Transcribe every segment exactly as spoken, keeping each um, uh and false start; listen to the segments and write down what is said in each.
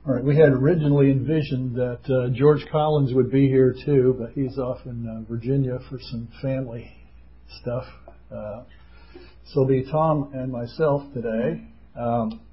All right, we had originally envisioned that uh, George Collins would be here too, but he's off in uh, Virginia for some family stuff. Uh, so it'll be Tom and myself today. Um,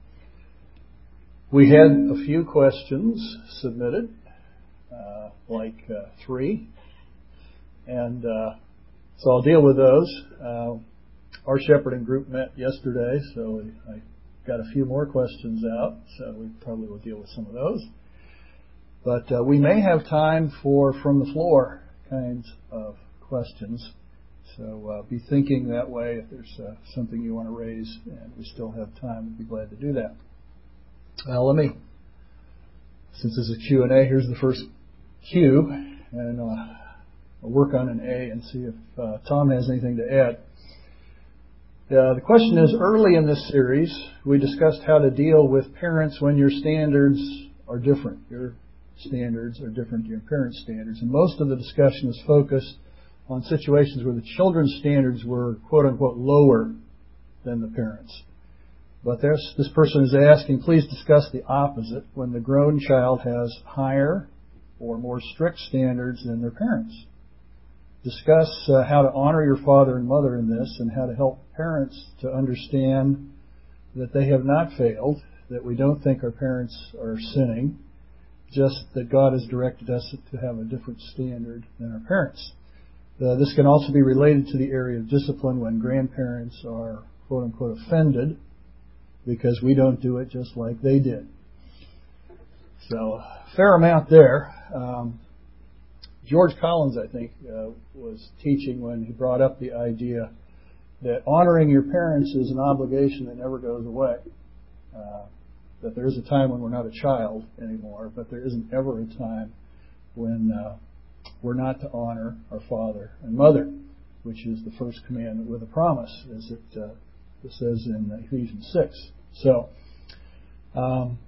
we had a few questions submitted, uh, like uh, three, and uh, so I'll deal with those. Uh, our shepherding group met yesterday, so I got a few more questions out, so we probably will deal with some of those. But uh, we may have time for from the floor kinds of questions. So uh, be thinking that way. If there's uh, something you want to raise and we still have time, we'd be glad to do that. Uh, let me, since this is Q and A, here's the first Q, and uh, I'll work on an A and see if uh, Tom has anything to add. Uh, the question is, early in this series, we discussed how to deal with parents when your standards are different. Your standards are different to your parents' standards. And most of the discussion is focused on situations where the children's standards were, quote unquote, lower than the parents. But this, this person is asking, please discuss the opposite, when the grown child has higher or more strict standards than their parents. Discuss uh, how to honor your father and mother in this, and how to help parents to understand that they have not failed, that we don't think our parents are sinning, just that God has directed us to have a different standard than our parents. Uh, this can also be related to the area of discipline when grandparents are, quote unquote, offended because we don't do it just like they did. So, a fair amount there. Um, George Collins, I think, uh, was teaching when he brought up the idea that honoring your parents is an obligation that never goes away. Uh, that there is a time when we're not a child anymore, but there isn't ever a time when uh, we're not to honor our father and mother, which is the first commandment with a promise, as it, uh, it says in Ephesians six. So, um,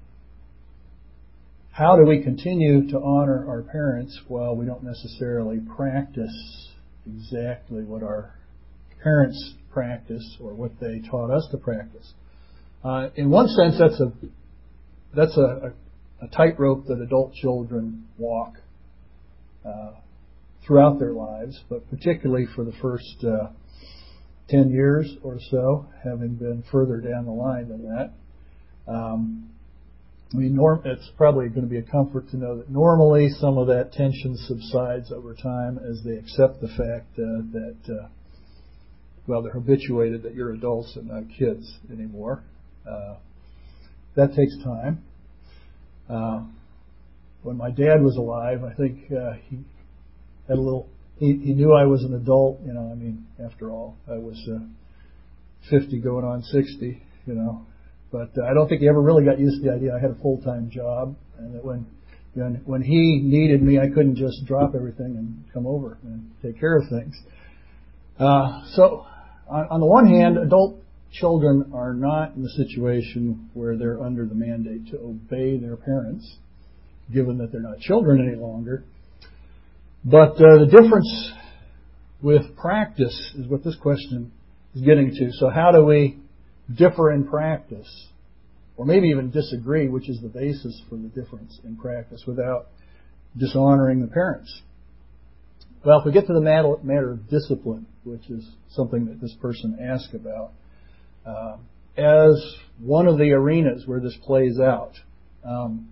how do we continue to honor our parents while we don't necessarily practice exactly what our parents practice or what they taught us to practice? Uh, in one sense, that's a that's a, a, a tightrope that adult children walk uh, throughout their lives, but particularly for the first uh, ten years or so, having been further down the line than that. Um, I mean, norm, it's probably going to be a comfort to know that normally some of that tension subsides over time as they accept the fact uh, that, uh, well, they're habituated that you're adults and not kids anymore. Uh, that takes time. Uh, when my dad was alive, I think uh, he had a little, he, he knew I was an adult, you know, I mean, after all, I was uh, fifty going on sixty, you know. But uh, I don't think he ever really got used to the idea I had a full-time job, and that when when, when he needed me, I couldn't just drop everything and come over and take care of things. Uh, so, on, on the one hand, adult children are not in the situation where they're under the mandate to obey their parents, given that they're not children any longer. But uh, the difference with practice is what this question is getting to. So how do we differ in practice, or maybe even disagree, which is the basis for the difference in practice, without dishonoring the parents? Well, if we get to the matter, matter of discipline, which is something that this person asked about, uh, as one of the arenas where this plays out, um,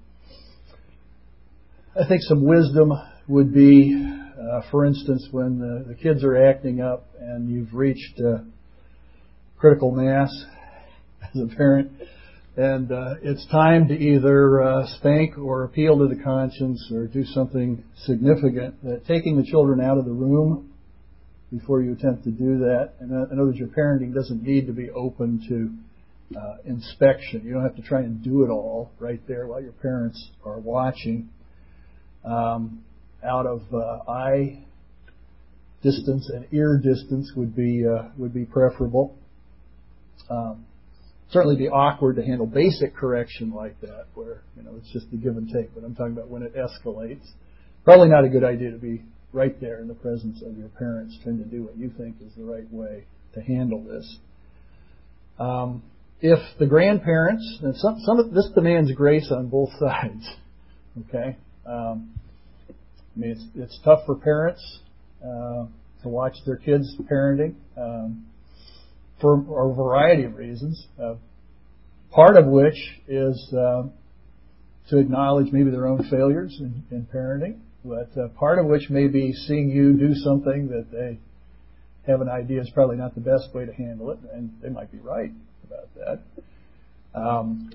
I think some wisdom would be, uh, for instance, when the, the kids are acting up and you've reached uh, critical mass as a parent, and uh, it's time to either uh, spank or appeal to the conscience or do something significant, that taking the children out of the room before you attempt to do that, and in other words, your parenting doesn't need to be open to uh, inspection. You don't have to try and do it all right there while your parents are watching. Um, out of uh, eye distance and ear distance would be uh, would be preferable. Um, certainly be awkward to handle basic correction like that, where, you know, it's just a give and take. But I'm talking about when it escalates. Probably not a good idea to be right there in the presence of your parents trying to do what you think is the right way to handle this. Um, if the grandparents, and some, some of this demands grace on both sides, okay? Um, I mean, it's, it's tough for parents uh, to watch their kids parenting um, for a variety of reasons, uh, part of which is um, to acknowledge maybe their own failures in, in parenting, but uh, part of which may be seeing you do something that they have an idea is probably not the best way to handle it, and they might be right about that. Um,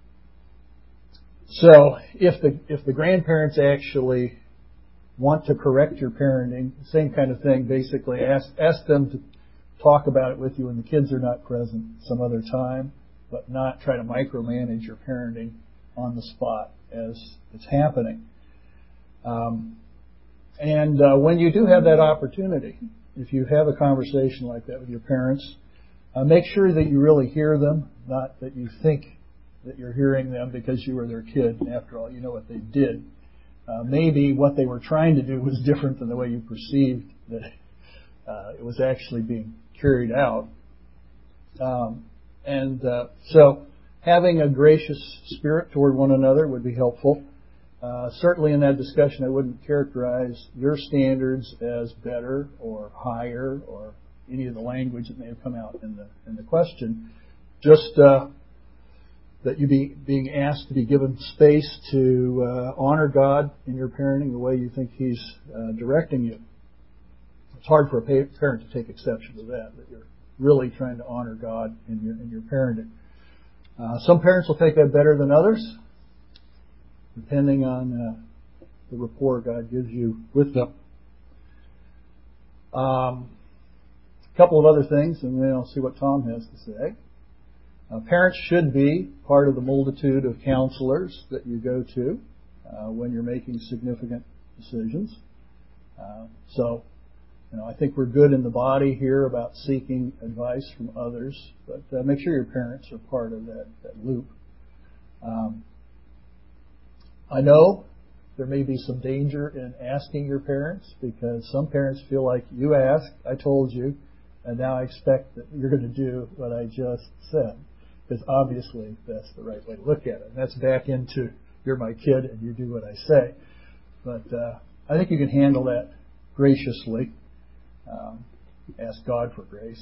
so if the if the grandparents actually want to correct your parenting, same kind of thing, basically ask ask them to talk about it with you when the kids are not present some other time, but not try to micromanage your parenting on the spot as it's happening. Um, and uh, when you do have that opportunity, if you have a conversation like that with your parents, uh, make sure that you really hear them, not that you think that you're hearing them because you were their kid, and after all, you know what they did. Uh, maybe what they were trying to do was different than the way you perceived that uh, it was actually being carried out. Um, and uh, so having a gracious spirit toward one another would be helpful. Uh, certainly in that discussion, I wouldn't characterize your standards as better or higher or any of the language that may have come out in the in the question. Just uh, that you be being asked to be given space to uh, honor God in your parenting the way you think He's uh, directing you. It's hard for a parent to take exception to that, that you're really trying to honor God in your in your parenting. Uh, some parents will take that better than others, depending on uh, the rapport God gives you with them. Um, a couple of other things, and then I'll see what Tom has to say. Uh, parents should be part of the multitude of counselors that you go to uh, when you're making significant decisions. Uh, so, you know, I think we're good in the body here about seeking advice from others, but uh, make sure your parents are part of that, that loop. Um, I know there may be some danger in asking your parents because some parents feel like you asked, I told you, and now I expect that you're going to do what I just said. Because obviously that's the right way to look at it. And that's back into you're my kid and you do what I say. But uh, I think you can handle that graciously. Um, ask God for grace.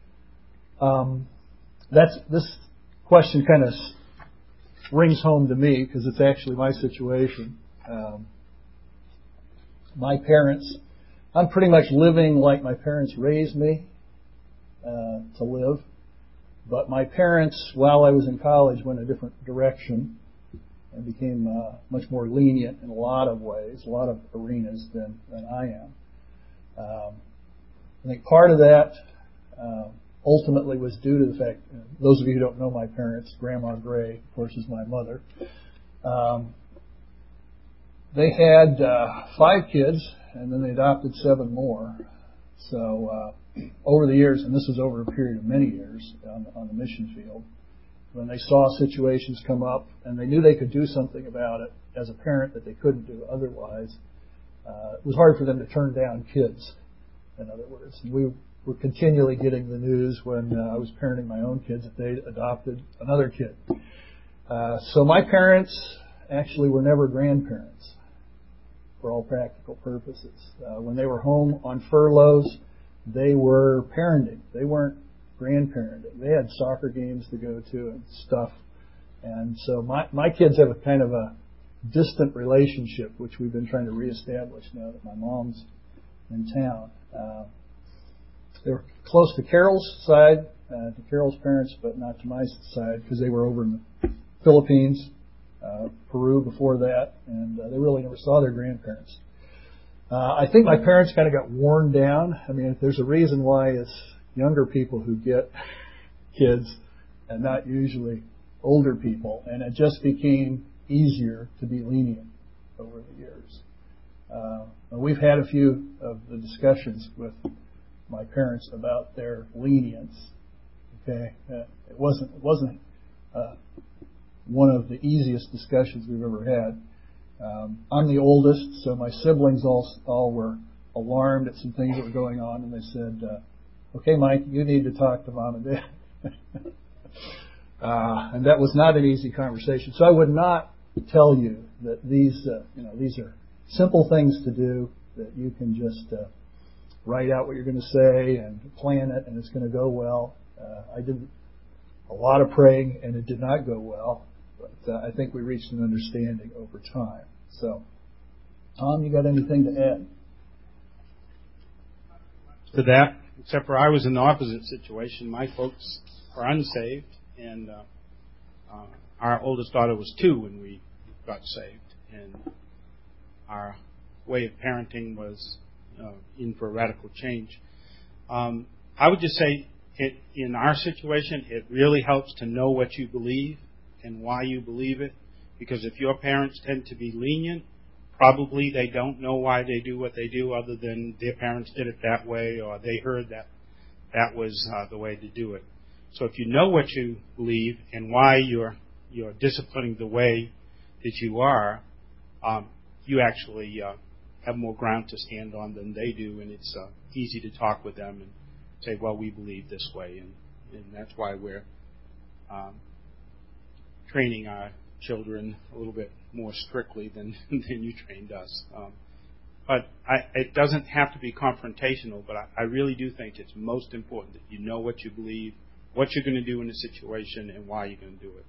Um, that's this question kind of rings home to me because it's actually my situation. Um, my parents, I'm pretty much living like my parents raised me uh, to live. But my parents, while I was in college, went a different direction and became uh, much more lenient in a lot of ways, a lot of arenas than, than I am. Um, I think part of that uh, ultimately was due to the fact, uh, those of you who don't know my parents, Grandma Gray, of course, is my mother. Um, they had uh, five kids, and then they adopted seven more. So uh, over the years, and this was over a period of many years on, on the mission field, when they saw situations come up and they knew they could do something about it as a parent that they couldn't do otherwise, uh, it was hard for them to turn down kids, in other words. And we were continually getting the news when uh, I was parenting my own kids that they adopted another kid. Uh, so my parents actually were never grandparents for all practical purposes. Uh, when they were home on furloughs, they were parenting. They weren't grandparenting. They had soccer games to go to and stuff. And so my, my kids have a kind of a distant relationship, which we've been trying to reestablish now that my mom's in town. Uh, they were close to Carol's side, uh, to Carol's parents, but not to my side because they were over in the Philippines, uh, Peru before that, and uh, they really never saw their grandparents. Uh, I think my parents kind of got worn down. I mean, there's a reason why it's younger people who get kids and not usually older people, and it just became easier to be lenient over the years. Uh, we've had a few of the discussions with my parents about their lenience. Okay, uh, it wasn't it wasn't uh, one of the easiest discussions we've ever had. Um, I'm the oldest, so my siblings all all were alarmed at some things that were going on, and they said, uh, "Okay, Mike, you need to talk to Mom and Dad." Uh, and that was not an easy conversation. So I would not tell you that these, uh, you know, these are simple things to do, that you can just uh, write out what you're going to say and plan it and it's going to go well. Uh, I did a lot of praying and it did not go well, but uh, I think we reached an understanding over time. So, Tom, you got anything to add? To that, except for I was in the opposite situation. My folks are unsaved, and uh, uh, our oldest daughter was two when we got saved, and our way of parenting was uh, in for a radical change. Um, I would just say, it, in our situation, it really helps to know what you believe and why you believe it, because if your parents tend to be lenient, probably they don't know why they do what they do other than their parents did it that way, or they heard that that was uh, the way to do it. So if you know what you believe and why you're you're disciplining the way that you are, um, you actually uh, have more ground to stand on than they do, and it's uh, easy to talk with them and say, well, we believe this way, and, and that's why we're um, training our children a little bit more strictly than than you trained us. Um, but I, it doesn't have to be confrontational, but I, I really do think it's most important that you know what you believe, what you're going to do in a situation, and why you're going to do it.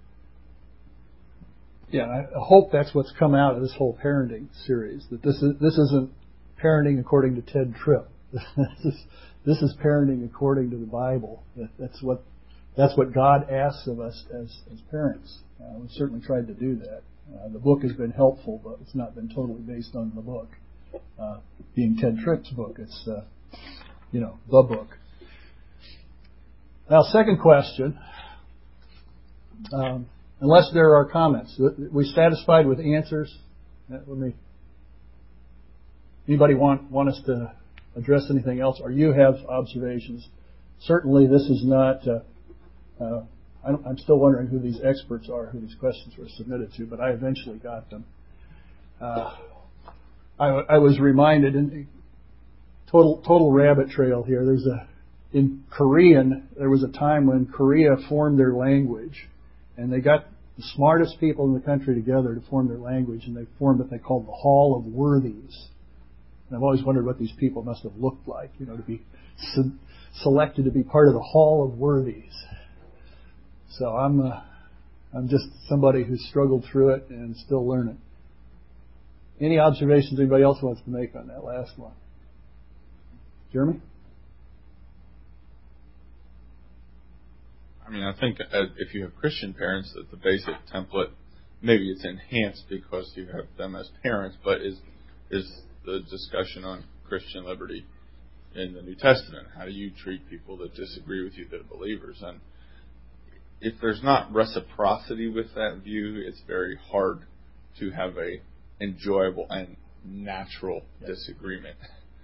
Yeah, I hope that's what's come out of this whole parenting series, that this is this isn't parenting according to Ted Tripp. this, is, this is parenting according to the Bible. That, that's what that's what God asks of us as, as parents. Uh, we've certainly tried to do that. Uh, the book has been helpful, but it's not been totally based on the book. Uh, being Ted Tripp's book, it's, uh, you know, the book. Now, second question. Um, unless there are comments, we satisfied with answers? Let me. Anybody want want us to address anything else, or you have observations? Certainly, this is not. Uh, uh, I'm still wondering who these experts are, who these questions were submitted to, but I eventually got them. Uh, I, I was reminded, in total total rabbit trail here. There's a in Korean. There was a time when Korea formed their language, and they got the smartest people in the country together to form their language, and they formed what they called the Hall of Worthies. And I've always wondered what these people must have looked like, you know, to be se- selected to be part of the Hall of Worthies. So I'm uh, I'm just somebody who's struggled through it and still learning. Any observations anybody else wants to make on that last one? Jeremy? I mean, I think if you have Christian parents, that the basic template, maybe it's enhanced because you have them as parents, but is is the discussion on Christian liberty in the New Testament. How do you treat people that disagree with you that are believers? And if there's not reciprocity with that view, it's very hard to have a enjoyable and natural disagreement.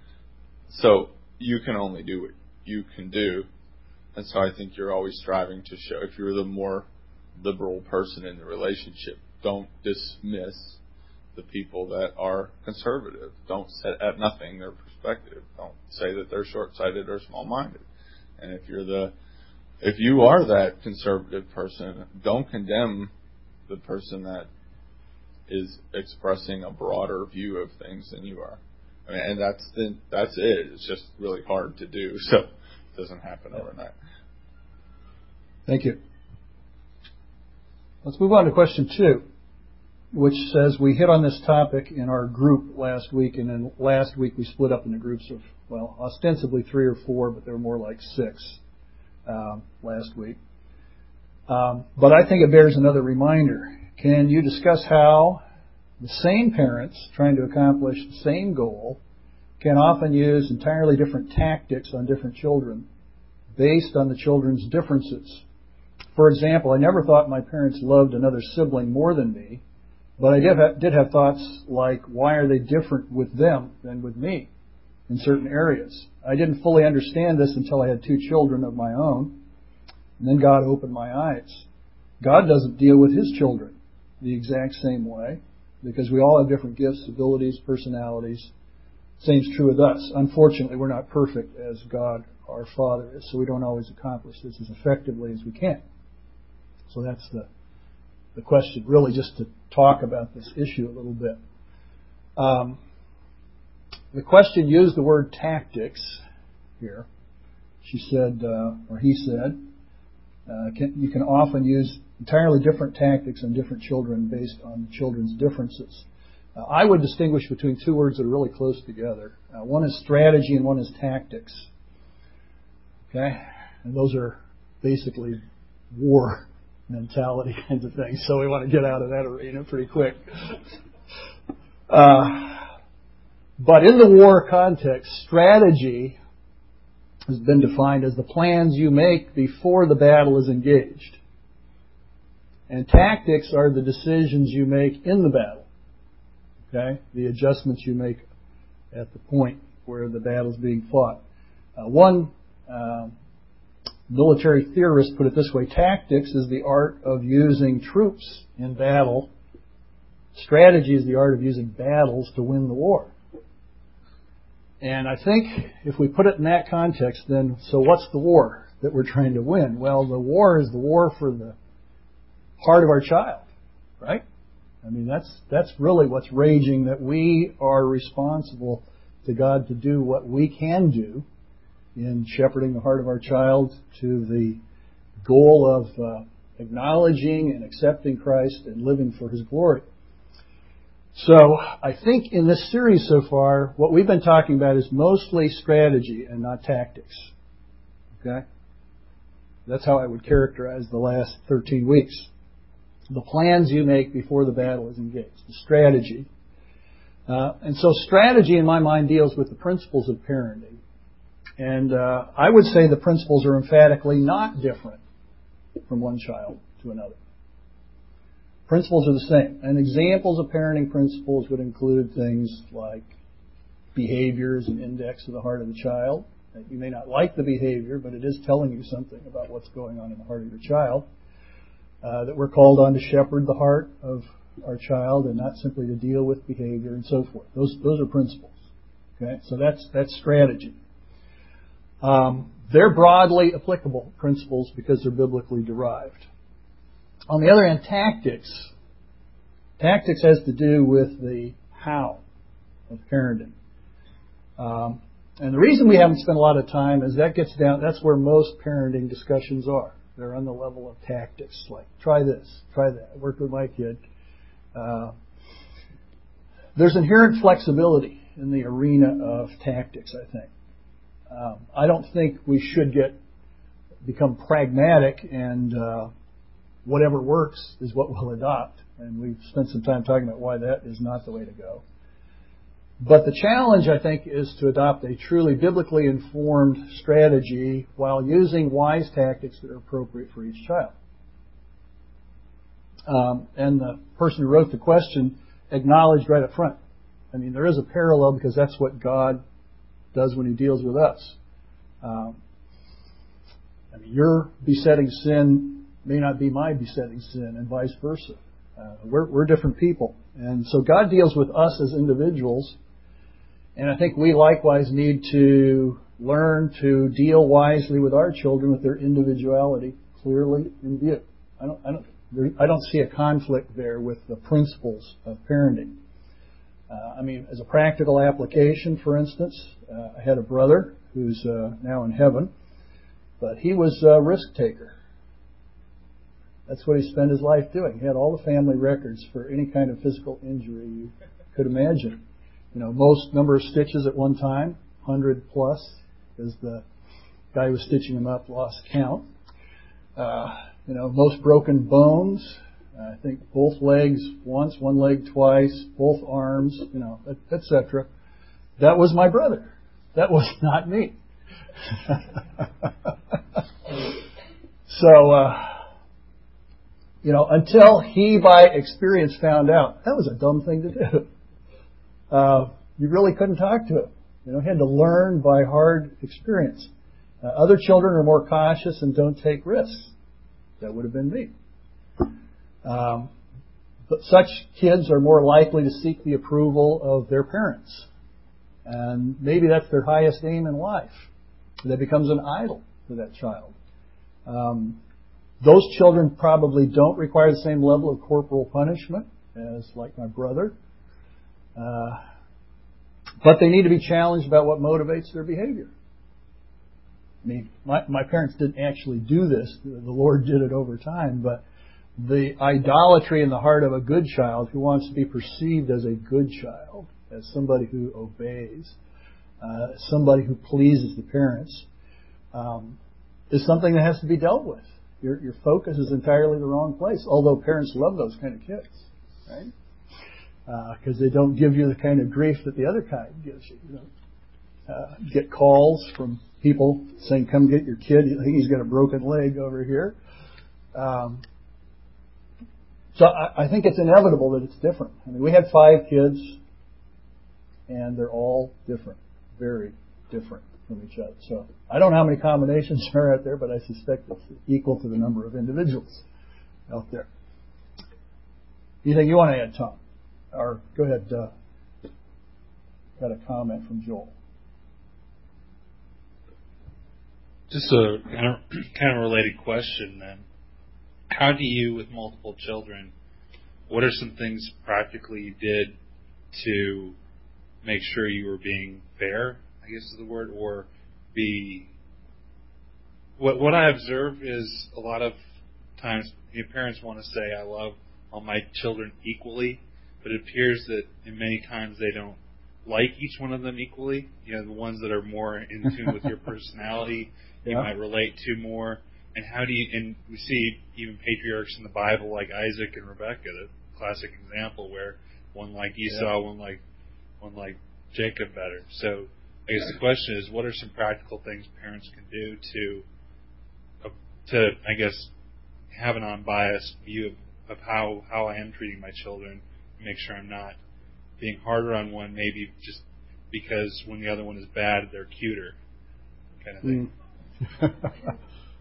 So you can only do what you can do. And so I think you're always striving to show, if you're the more liberal person in the relationship, don't dismiss the people that are conservative. Don't set at nothing their perspective. Don't say that they're short-sighted or small-minded. And if you're the If you are that conservative person, don't condemn the person that is expressing a broader view of things than you are. I mean, and that's the, that's it. It's just really hard to do, so it doesn't happen overnight. Thank you. Let's move on to question two, which says we hit on this topic in our group last week, and then last week we split up into groups of, well, ostensibly three or four, but they were more like six. Um, last week. Um, but I think it bears another reminder. Can you discuss how the same parents trying to accomplish the same goal can often use entirely different tactics on different children based on the children's differences? For example, I never thought my parents loved another sibling more than me, but I did have, did have thoughts like, why are they different with them than with me in certain areas? I didn't fully understand this until I had two children of my own, and then God opened my eyes. God doesn't deal with His children the exact same way, because we all have different gifts, abilities, personalities. Same's true with us. Unfortunately, we're not perfect as God, our Father, is, so we don't always accomplish this as effectively as we can. So that's the the question, really, just to talk about this issue a little bit. Um, the question used the word tactics here. She said, uh, or he said, uh, can, you can often use entirely different tactics on different children based on the children's differences. Uh, I would distinguish between two words that are really close together. Uh, one is strategy and one is tactics. Okay? And those are basically war mentality kinds of things, so we want to get out of that arena pretty quick. Uh, but in the war context, strategy has been defined as the plans you make before the battle is engaged. And tactics are the decisions you make in the battle. Okay? The adjustments you make at the point where the battle is being fought. Uh, one uh, military theorist put it this way: tactics is the art of using troops in battle. Strategy is the art of using battles to win the war. And I think if we put it in that context, then so what's the war that we're trying to win? Well, the war is the war for the heart of our child, right? I mean, that's that's really what's raging, that we are responsible to God to do what we can do in shepherding the heart of our child to the goal of uh, acknowledging and accepting Christ and living for His glory. So I think in this series so far, what we've been talking about is mostly strategy and not tactics. Okay? That's how I would characterize the last thirteen weeks. The plans you make before the battle is engaged. The strategy. Uh, and so strategy, in my mind, deals with the principles of parenting. And uh, I would say the principles are emphatically not different from one child to another. Principles are the same. And examples of parenting principles would include things like behavior as an index of the heart of the child. You may not like the behavior, but it is telling you something about what's going on in the heart of your child. Uh, that we're called on to shepherd the heart of our child and not simply to deal with behavior and so forth. Those those are principles. Okay, so that's that's strategy. Um, they're broadly applicable principles because they're biblically derived. On the other hand, tactics. Tactics has to do with the how of parenting. Um, and the reason we haven't spent a lot of time is that gets down, that's where most parenting discussions are. They're on the level of tactics, like try this, try that. I worked with my kid. Uh, there's inherent flexibility in the arena of tactics, I think. Um, I don't think we should get become pragmatic and uh, whatever works is what we'll adopt. And we've spent some time talking about why that is not the way to go. But the challenge, I think, is to adopt a truly biblically informed strategy while using wise tactics that are appropriate for each child. Um, and the person who wrote the question acknowledged right up front. I mean, there is a parallel because that's what God does when He deals with us. Um, I mean, your besetting sin may not be my besetting sin, and vice versa. Uh, we're, we're different people. And so God deals with us as individuals. And I think we likewise need to learn to deal wisely with our children with their individuality clearly in view. I don't, I don't, there, I don't see a conflict there with the principles of parenting. Uh, I mean, as a practical application, for instance, uh, I had a brother who's uh, now in heaven, but he was a risk taker. That's what he spent his life doing. He had all the family records for any kind of physical injury you could imagine. You know, most number of stitches at one time, one hundred plus, because the guy who was stitching him up lost count. Uh, you know, most broken bones. I think both legs once, one leg twice, both arms, you know, et cetera. That was my brother. That was not me. so, uh, you know, until he by experience found out that was a dumb thing to do. Uh, you really couldn't talk to him. You know, he had to learn by hard experience. Uh, other children are more cautious and don't take risks. That would have been me. Um, but such kids are more likely to seek the approval of their parents. And maybe that's their highest aim in life. That becomes an idol for that child. Um, Those children probably don't require the same level of corporal punishment as like my brother. Uh, but they need to be challenged about what motivates their behavior. I mean, my, my parents didn't actually do this. The Lord did it over time. But the idolatry in the heart of a good child who wants to be perceived as a good child, as somebody who obeys, uh, somebody who pleases the parents, um, is something that has to be dealt with. Your, your focus is entirely the wrong place, although parents love those kind of kids, right? Because uh, they don't give you the kind of grief that the other kind gives you. You know, uh, get calls from people saying, "Come get your kid. I think he's got a broken leg over here." Um, so I, I think it's inevitable that it's different. I mean, we had five kids, and they're all different, very different from each other. So I don't know how many combinations are out there, but I suspect it's equal to the number of individuals out there. Anything you want to add, Tom? Or go ahead. Uh, got a comment from Joel. Just a kind of, kind of related question then. How do you, with multiple children, what are some things practically you did to make sure you were being fair, I guess is the word, or be... What, what I observe is a lot of times your parents want to say, "I love all my children equally," but it appears that in many times they don't like each one of them equally. You know, the ones that are more in tune with your personality, you yeah. might relate to more. And how do you, and we see even patriarchs in the Bible like Isaac and Rebekah, the classic example where one liked Esau, yeah. one like one like Jacob better. So I guess the question is, what are some practical things parents can do to, uh, to I guess, have an unbiased view of, of how, how I am treating my children, and make sure I'm not being harder on one, maybe just because when the other one is bad, they're cuter, kind of thing. Mm.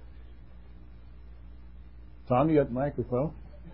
Tom, you got the microphone.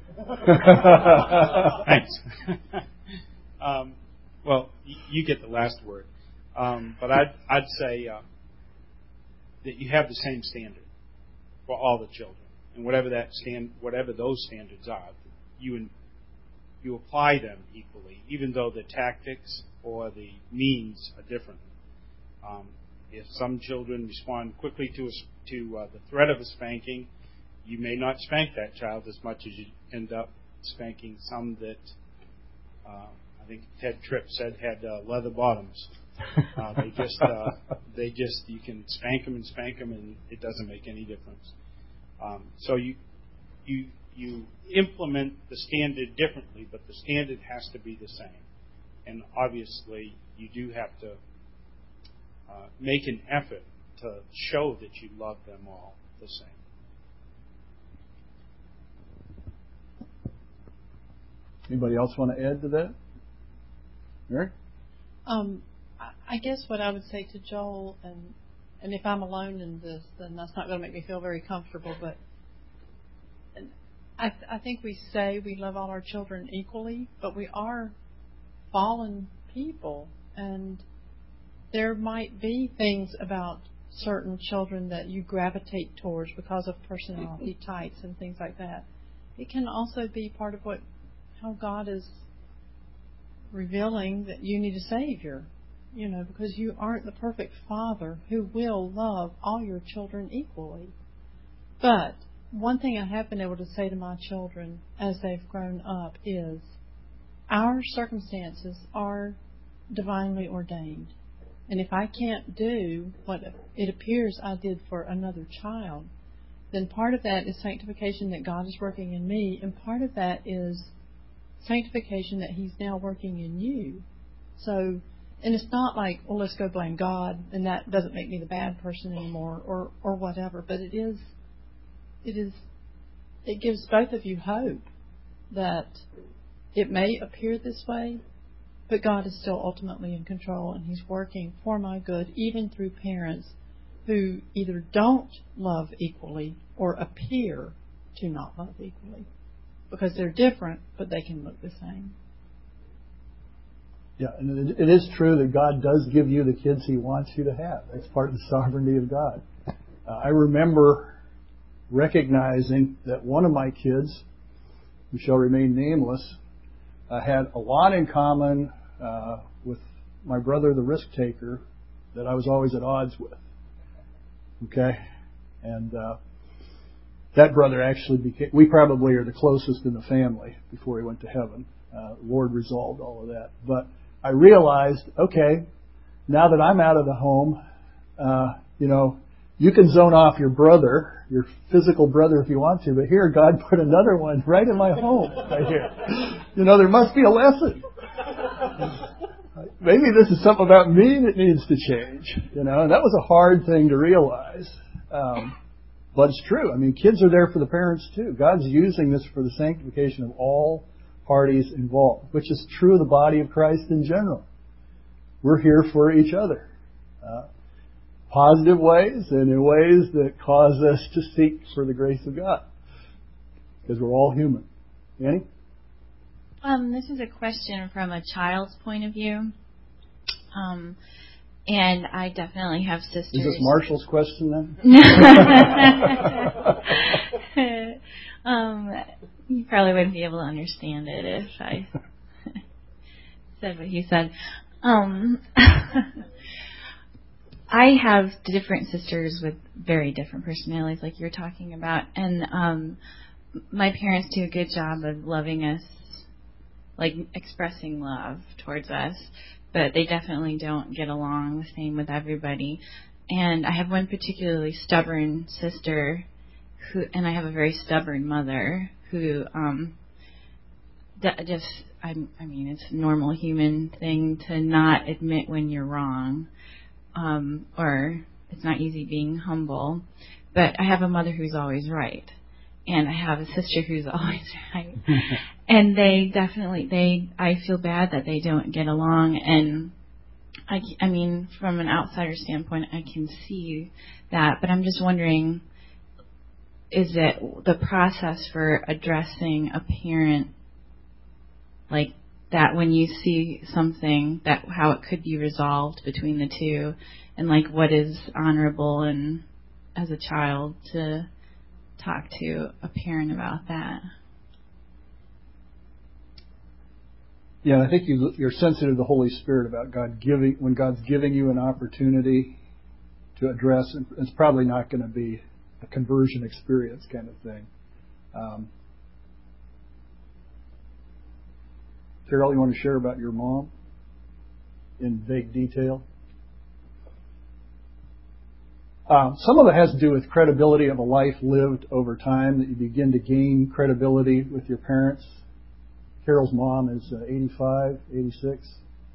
Thanks. um, well, y- you get the last word. Um, but I'd, I'd say uh, that you have the same standard for all the children, and whatever that stand, whatever those standards are, you in, you apply them equally, even though the tactics or the means are different. Um, if some children respond quickly to a, to uh, the threat of a spanking, you may not spank that child as much as you end up spanking some that uh, I think Ted Tripp said had uh, leather bottoms. Uh, they just, uh, they just, you can spank them and spank them, and it doesn't make any difference. Um, so you, you, you implement the standard differently, but the standard has to be the same. And obviously, you do have to uh, make an effort to show that you love them all the same. Anybody else want to add to that? Mary? Um, I guess what I would say to Joel, and and if I'm alone in this, then that's not going to make me feel very comfortable, but I, th- I think we say we love all our children equally, but we are fallen people, and there might be things about certain children that you gravitate towards because of personality types and things like that. It can also be part of what how God is revealing that you need a Savior, you know, because you aren't the perfect father who will love all your children equally. But one thing I have been able to say to my children as they've grown up is our circumstances are divinely ordained. And if I can't do what it appears I did for another child, then part of that is sanctification that God is working in me, and part of that is sanctification that He's now working in you. So, and it's not like, well, let's go blame God, and that doesn't make me the bad person anymore, or or whatever. But it is, it is, it gives both of you hope that it may appear this way, but God is still ultimately in control, and He's working for my good, even through parents who either don't love equally or appear to not love equally. Because they're different, but they can look the same. Yeah, and it is true that God does give you the kids He wants you to have. That's part of the sovereignty of God. Uh, I remember recognizing that one of my kids, who shall remain nameless, uh, had a lot in common uh, with my brother, the risk taker, that I was always at odds with. Okay? And uh, that brother actually became, we probably are the closest in the family before he went to heaven. Uh, the Lord resolved all of that. But I realized, okay, now that I'm out of the home, uh, you know, you can zone off your brother, your physical brother if you want to, but here God put another one right in my home, right here. You know, there must be a lesson. Maybe this is something about me that needs to change, you know, and that was a hard thing to realize. Um, but it's true. I mean, kids are there for the parents too. God's using this for the sanctification of all parties involved, which is true of the body of Christ in general. We're here for each other. Uh, positive ways and in ways that cause us to seek for the grace of God. Because we're all human. Annie? Um, this is a question from a child's point of view. Um, and I definitely have sisters. Is this Marshall's question then? um, you probably wouldn't be able to understand it if I said what he said. Um, I have different sisters with very different personalities, like you're talking about, and um, my parents do a good job of loving us, like expressing love towards us, but they definitely don't get along the same with everybody. And I have one particularly stubborn sister, who, and I have a very stubborn mother who um, just, I, I mean, it's a normal human thing to not admit when you're wrong. Um, or it's not easy being humble, but I have a mother who's always right, and I have a sister who's always right, and they definitely, they, I feel bad that they don't get along, and I, I mean, from an outsider standpoint, I can see that, but I'm just wondering, is it the process for addressing a parent, like, that when you see something, that how it could be resolved between the two, and like what is honorable and as a child to talk to a parent about that. Yeah, I think you, you're sensitive to the Holy Spirit about God giving, when God's giving you an opportunity to address, and it's probably not going to be a conversion experience kind of thing. Um, Carol, you want to share about your mom in vague detail? Um, some of it has to do with credibility of a life lived over time, that you begin to gain credibility with your parents. Carol's mom is uh, eighty-five, eighty-six.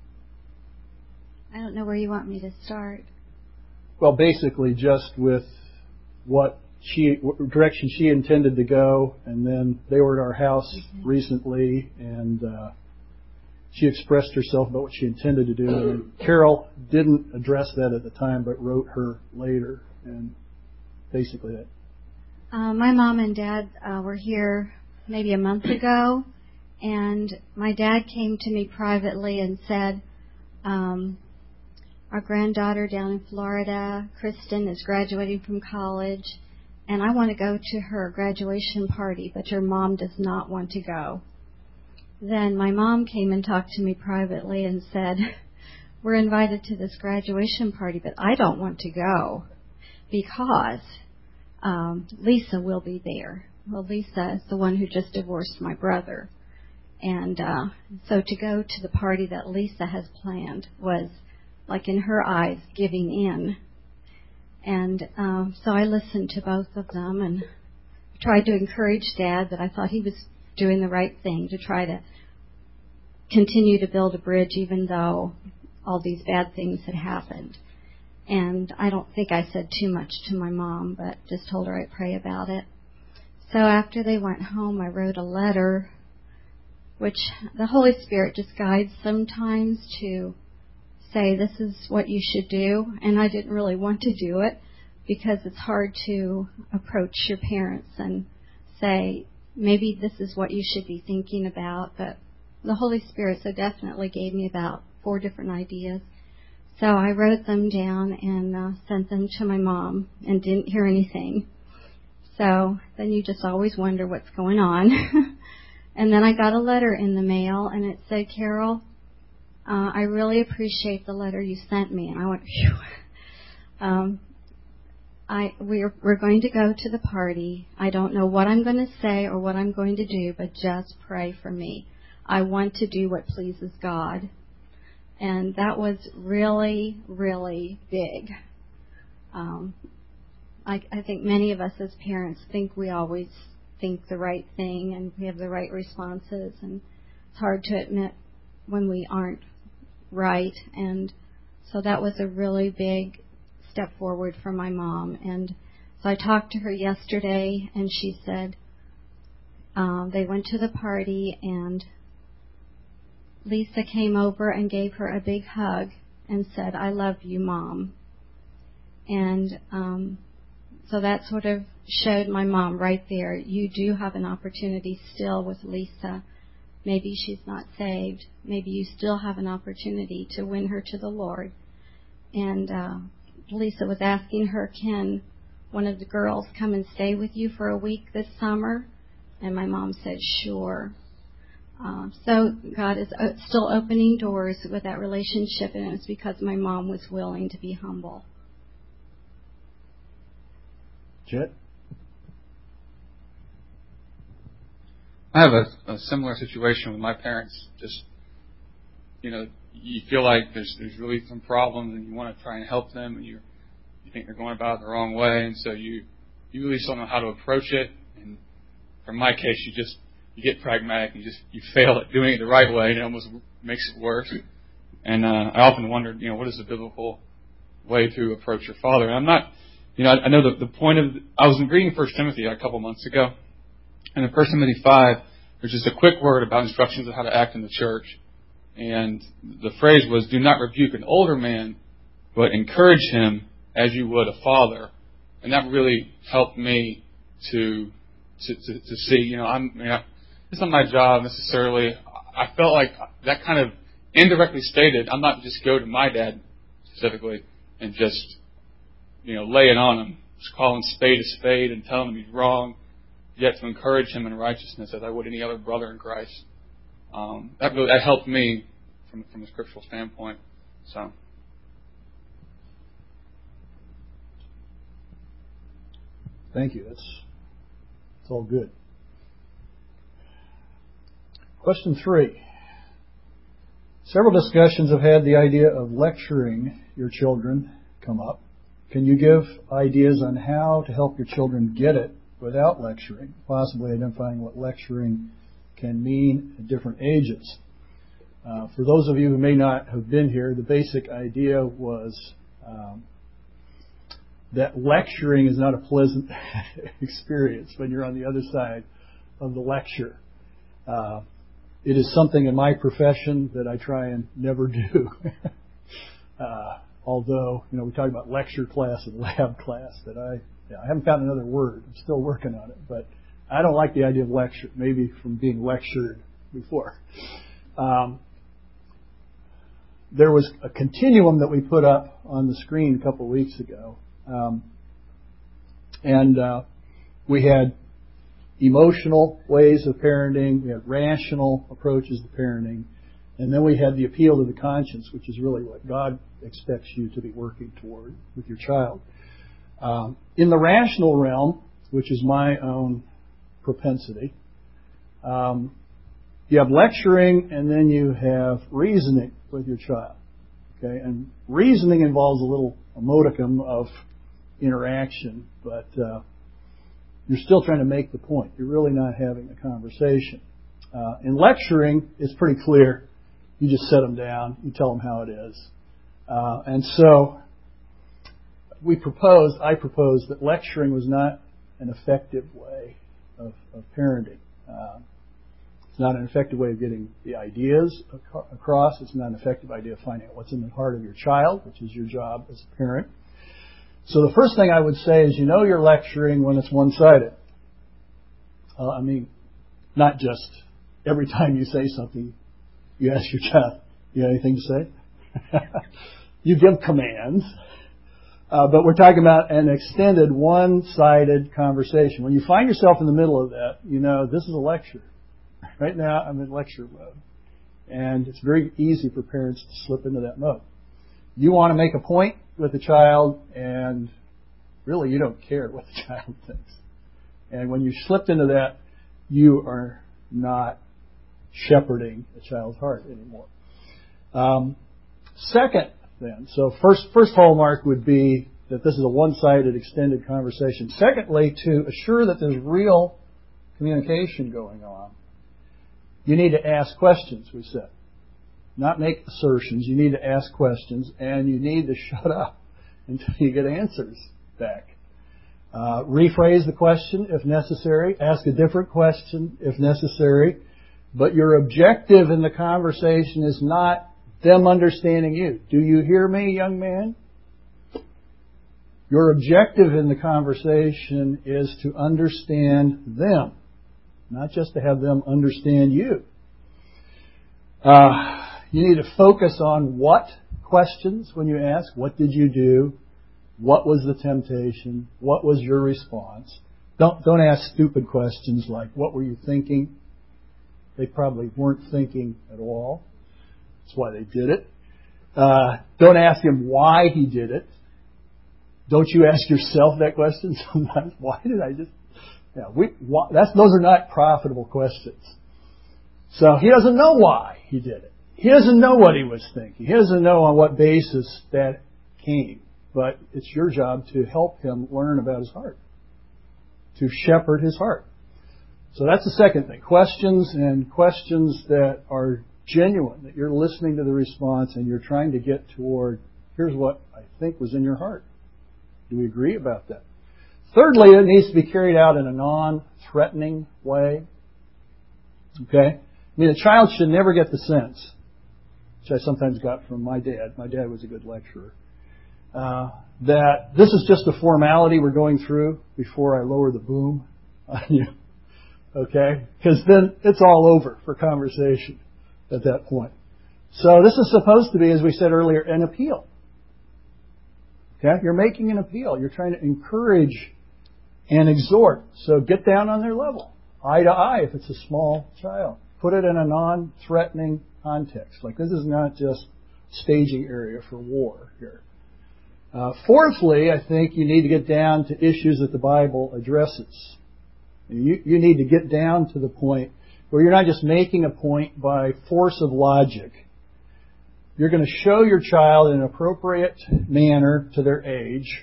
I don't know where you want me to start. Well, basically just with what she, what direction she intended to go, and then they were at our house mm-hmm. recently, and uh, she expressed herself about what she intended to do, and Carol didn't address that at the time, but wrote her later, and basically that. Uh, my mom and dad uh, were here maybe a month ago, and my dad came to me privately and said, um, our granddaughter down in Florida, Kristen, is graduating from college, and I want to go to her graduation party, but your mom does not want to go. Then my mom came and talked to me privately and said, we're invited to this graduation party, but I don't want to go because um, Lisa will be there. Well, Lisa is the one who just divorced my brother. And uh, so to go to the party that Lisa has planned was, like in her eyes, giving in. And um, so I listened to both of them and tried to encourage Dad that I thought he was doing the right thing to try to continue to build a bridge even though all these bad things had happened. And I don't think I said too much to my mom, but just told her I'd pray about it. So after they went home, I wrote a letter, which the Holy Spirit just guides sometimes to say this is what you should do. And I didn't really want to do it because it's hard to approach your parents and say, maybe this is what you should be thinking about. But the Holy Spirit so definitely gave me about four different ideas. So I wrote them down and uh, sent them to my mom and didn't hear anything. So then you just always wonder what's going on. And then I got a letter in the mail, and it said, Carol, uh, I really appreciate the letter you sent me. And I went, phew. Um, I, we're, we're going to go to the party. I don't know what I'm going to say or what I'm going to do, but just pray for me. I want to do what pleases God. And that was really, really big. Um, I, I think many of us as parents think we always think the right thing and we have the right responses, and it's hard to admit when we aren't right. And so that was a really big step forward for my mom. And so I talked to her yesterday, and she said um, they went to the party, and Lisa came over and gave her a big hug and said, I love you, Mom. And um, so that sort of showed my mom right there, you do have an opportunity still with Lisa. Maybe she's not saved. Maybe you still have an opportunity to win her to the Lord. And uh, Lisa was asking her, can one of the girls come and stay with you for a week this summer? And my mom said, sure. Uh, so God is uh, still opening doors with that relationship, and it's because my mom was willing to be humble. Jet? I have a, a similar situation with my parents. Just, you know, you feel like there's there's really some problems, and you want to try and help them, and you you think they're going about it the wrong way, and so you you really just don't know how to approach it. And from my case, you just you get pragmatic, and you just you fail at doing it the right way, and it almost makes it worse. And uh, I often wondered, you know, what is the biblical way to approach your father? And I'm not, you know, I, I know the, the point of I was reading First Timothy a couple months ago. And in First Timothy five, there's just a quick word about instructions on how to act in the church. And the phrase was, do not rebuke an older man, but encourage him as you would a father. And that really helped me to to, to, to see, you know, I'm, you know, it's not my job necessarily. I felt like that kind of indirectly stated, I'm not just go to my dad specifically and just, you know, lay it on him. Just call him spade a spade and tell him he's wrong. Yet to encourage him in righteousness as I would any other brother in Christ. Um, that really, that helped me from from a scriptural standpoint. So, thank you. That's that's all good. Question three. Several discussions have had the idea of lecturing your children come up. Can you give ideas on how to help your children get it without lecturing, possibly identifying what lecturing can mean at different ages? Uh, for those of you who may not have been here, the basic idea was um, that lecturing is not a pleasant experience when you're on the other side of the lecture. Uh, it is something in my profession that I try and never do. uh, although, you know, we talk about lecture class and lab class, that I Yeah, I haven't found another word. I'm still working on it. But I don't like the idea of lecture, maybe from being lectured before. Um, there was a continuum that we put up on the screen a couple of weeks ago. Um, and uh, we had emotional ways of parenting. We had rational approaches to parenting. And then we had the appeal to the conscience, which is really what God expects you to be working toward with your child. Um, in the rational realm, which is my own propensity, um, you have lecturing and then you have reasoning with your child. Okay, and reasoning involves a little a modicum of interaction, but uh, you're still trying to make the point. You're really not having a conversation. Uh, in lecturing, it's pretty clear. You just set them down. You tell them how it is. Uh, and so we proposed, I proposed that lecturing was not an effective way of, of parenting. Uh, it's not an effective way of getting the ideas ac- across. It's not an effective idea of finding out what's in the heart of your child, which is your job as a parent. So the first thing I would say is, you know you're lecturing when it's one-sided. Uh, I mean, not just every time you say something, you ask your child, you have anything to say? You give commands. Uh, but we're talking about an extended, one-sided conversation. When you find yourself in the middle of that, you know, this is a lecture. Right now, I'm in lecture mode. And it's very easy for parents to slip into that mode. You want to make a point with the child, and really you don't care what the child thinks. And when you slipped into that, you are not shepherding the child's heart anymore. Um, second, then, so first, first hallmark would be that this is a one-sided, extended conversation. Secondly, to assure that there's real communication going on, you need to ask questions, we said. Not make assertions. You need to ask questions, and you need to shut up until you get answers back. Uh, rephrase the question if necessary. Ask a different question if necessary. But your objective in the conversation is not them understanding you. Do you hear me, young man? Your objective in the conversation is to understand them, not just to have them understand you. Uh, you need to focus on what questions when you ask. What did you do? What was the temptation? What was your response? Don't don't ask stupid questions like, what were you thinking? They probably weren't thinking at all. That's why they did it. Uh, don't ask him why he did it. Don't you ask yourself that question sometimes? Why did I just... Yeah, we, why, that's, those are not profitable questions. So he doesn't know why he did it. He doesn't know what he was thinking. He doesn't know on what basis that came. But it's your job to help him learn about his heart, to shepherd his heart. So that's the second thing. Questions, and questions that are genuine, that you're listening to the response and you're trying to get toward, here's what I think was in your heart. Do we agree about that? Thirdly, it needs to be carried out in a non-threatening way. Okay? I mean, a child should never get the sense, which I sometimes got from my dad. My dad was a good lecturer. Uh, that this is just a formality we're going through before I lower the boom on you. Okay? Because then it's all over for conversation at that point. So this is supposed to be, as we said earlier, an appeal. Okay? You're making an appeal. You're trying to encourage and exhort. So get down on their level. Eye to eye if it's a small child. Put it in a non-threatening context. Like, this is not just staging area for war here. Uh, fourthly, I think you need to get down to issues that the Bible addresses. You, you need to get down to the point where you're not just making a point by force of logic. You're going to show your child in an appropriate manner to their age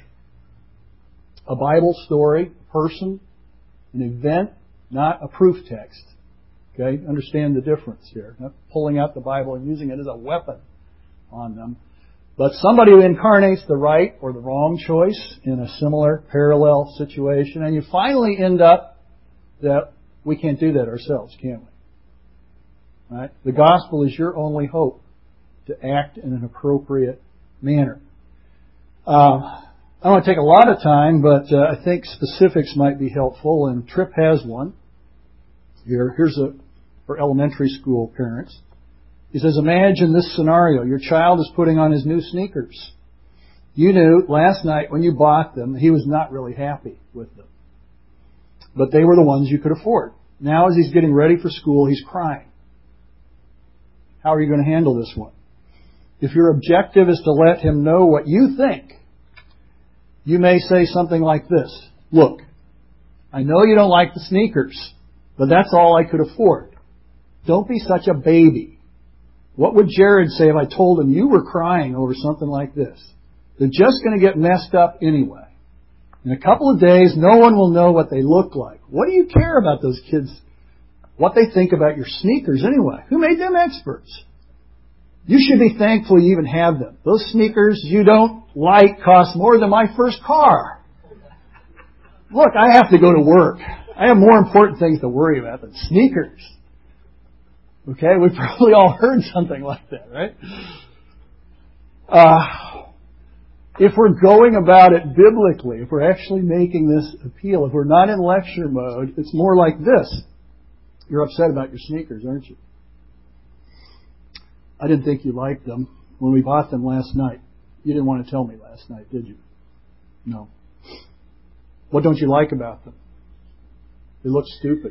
a Bible story, person, an event, not a proof text. Okay? Understand the difference here. Not pulling out the Bible and using it as a weapon on them. But somebody who incarnates the right or the wrong choice in a similar parallel situation. And you finally end up that we can't do that ourselves, can we? Right? The gospel is your only hope to act in an appropriate manner. Uh, I don't want to take a lot of time, but uh, I think specifics might be helpful, and Tripp has one. Here, here's a for elementary school parents. He says, imagine this scenario. Your child is putting on his new sneakers. You knew last night when you bought them, he was not really happy with them. But they were the ones you could afford. Now as he's getting ready for school, he's crying. How are you going to handle this one? If your objective is to let him know what you think, you may say something like this. Look, I know you don't like the sneakers, but that's all I could afford. Don't be such a baby. What would Jared say if I told him you were crying over something like this? They're just going to get messed up anyway. In a couple of days, no one will know what they look like. What do you care about those kids? What they think about your sneakers anyway? Who made them experts? You should be thankful you even have them. Those sneakers you don't like cost more than my first car. Look, I have to go to work. I have more important things to worry about than sneakers. Okay, we've probably all heard something like that, right? Uh, if we're going about it biblically, if we're actually making this appeal, if we're not in lecture mode, it's more like this. You're upset about your sneakers, aren't you? I didn't think you liked them when we bought them last night. You didn't want to tell me last night, did you? No. What don't you like about them? They look stupid.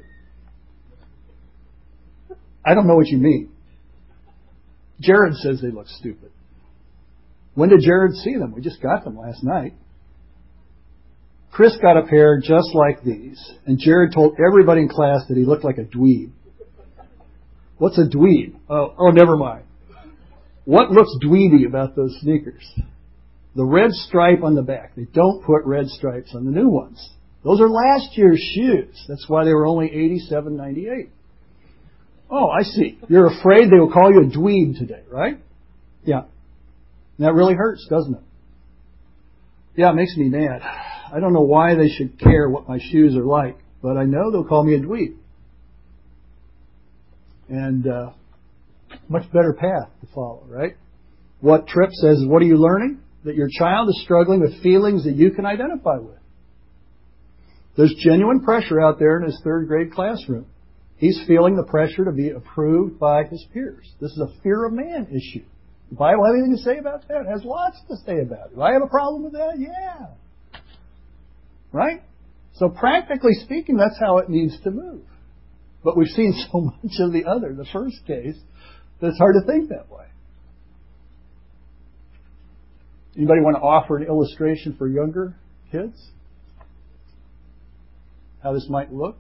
I don't know what you mean. Jared says they look stupid. When did Jared see them? We just got them last night. Chris got a pair just like these, and Jared told everybody in class that he looked like a dweeb. What's a dweeb? Oh, oh, never mind. What looks dweeby about those sneakers? The red stripe on the back. They don't put red stripes on the new ones. Those are last year's shoes. That's why they were only eighty-seven ninety-eight. Oh, I see. You're afraid they will call you a dweeb today, right? Yeah. And that really hurts, doesn't it? Yeah, it makes me mad. I don't know why they should care what my shoes are like, but I know they'll call me a dweeb. And uh, much better path to follow, right? What Tripp says is, what are you learning? That your child is struggling with feelings that you can identify with. There's genuine pressure out there in his third grade classroom. He's feeling the pressure to be approved by his peers. This is a fear of man issue. The Bible have anything to say about that? It has lots to say about it. Do I have a problem with that? Yeah. Right? So practically speaking, that's how it needs to move. But we've seen so much of the other, the first case, that it's hard to think that way. Anybody want to offer an illustration for younger kids? How this might look?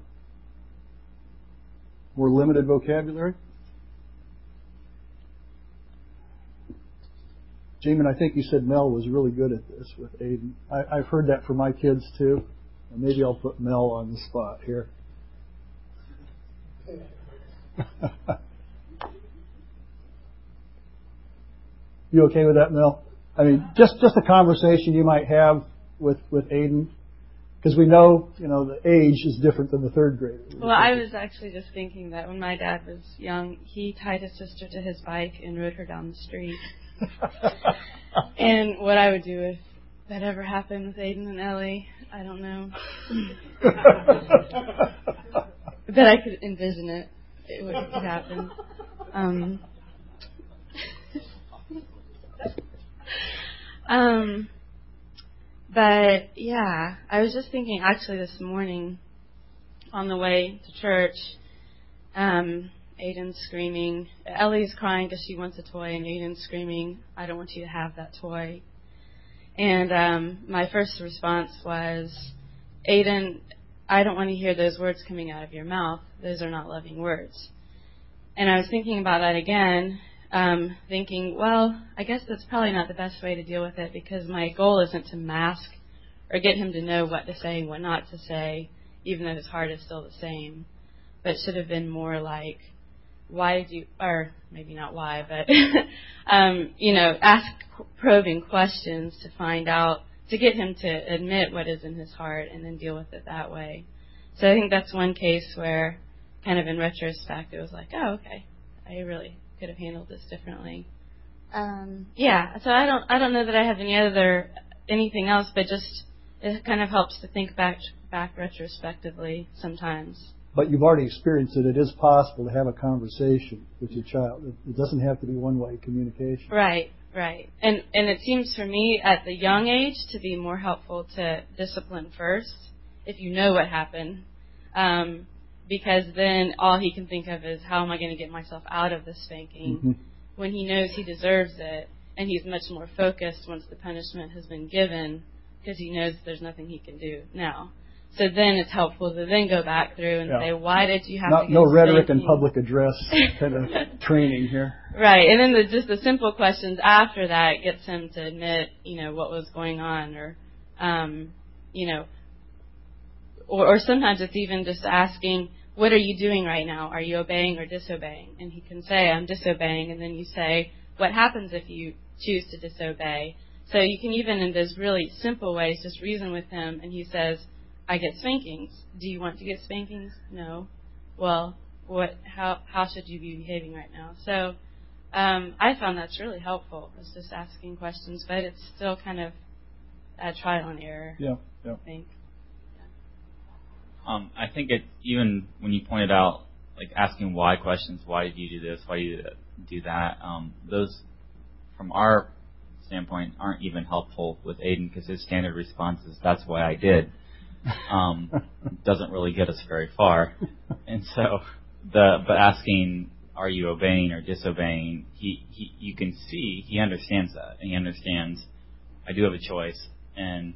More limited vocabulary? Jamin, I think you said Mel was really good at this with Aiden. I, I've heard that from my kids too. And maybe I'll put Mel on the spot here. You okay with that, Mel? I mean, just, just a conversation you might have with, with Aiden. Because we know, you know, the age is different than the third grader. Well, I was actually just thinking that when my dad was young, he tied his sister to his bike and rode her down the street. And what I would do if that ever happened with Aiden and Ellie, I don't know. But I could envision it. It would happen. Um, um, but, yeah, I was just thinking actually this morning on the way to church, um, Aiden's screaming. Ellie's crying because she wants a toy, and Aiden's screaming, I don't want you to have that toy. And um, my first response was, Aiden, I don't want to hear those words coming out of your mouth. Those are not loving words. And I was thinking about that again, um, thinking, well, I guess that's probably not the best way to deal with it, because my goal isn't to mask or get him to know what to say and what not to say, even though his heart is still the same. But it should have been more like, why did you, or maybe not why, but, um, you know, ask probing questions to find out, to get him to admit what is in his heart and then deal with it that way. So I think that's one case where, kind of in retrospect, it was like, oh, okay, I really could have handled this differently. Um, yeah, so I don't, I don't know that I have any other, anything else, but just, it kind of helps to think back, back retrospectively sometimes. But you've already experienced it. It is possible to have a conversation with your child. It doesn't have to be one-way communication. Right, right. And and it seems for me at the young age to be more helpful to discipline first, if you know what happened. Um, because then all he can think of is, how am I going to get myself out of this spanking? Mm-hmm. When he knows he deserves it, and he's much more focused once the punishment has been given, because he knows there's nothing he can do now. So then it's helpful to then go back through and yeah. say, why did you have Not, to get No rhetoric spanking? and public address kind of training here. Right. And then the, just the simple questions after that gets him to admit, you know, what was going on. Or, um, you know, or, or sometimes it's even just asking, what are you doing right now? Are you obeying or disobeying? And he can say, I'm disobeying. And then you say, what happens if you choose to disobey? So you can even, in those really simple ways, just reason with him. And he says, I get spankings. Do you want to get spankings? No. Well, what? How how should you be behaving right now? So um, I found that's really helpful. It's just asking questions, but it's still kind of a trial and error. Yeah, yeah. I think. Yeah. Um, I think it even when you pointed out like asking why questions, why did you do this, why did you do that? Um, those from our standpoint aren't even helpful with Aiden because his standard response is, that's why I did. Um, doesn't really get us very far. And so, the but asking, are you obeying or disobeying, he, he you can see he understands that. And he understands, I do have a choice. And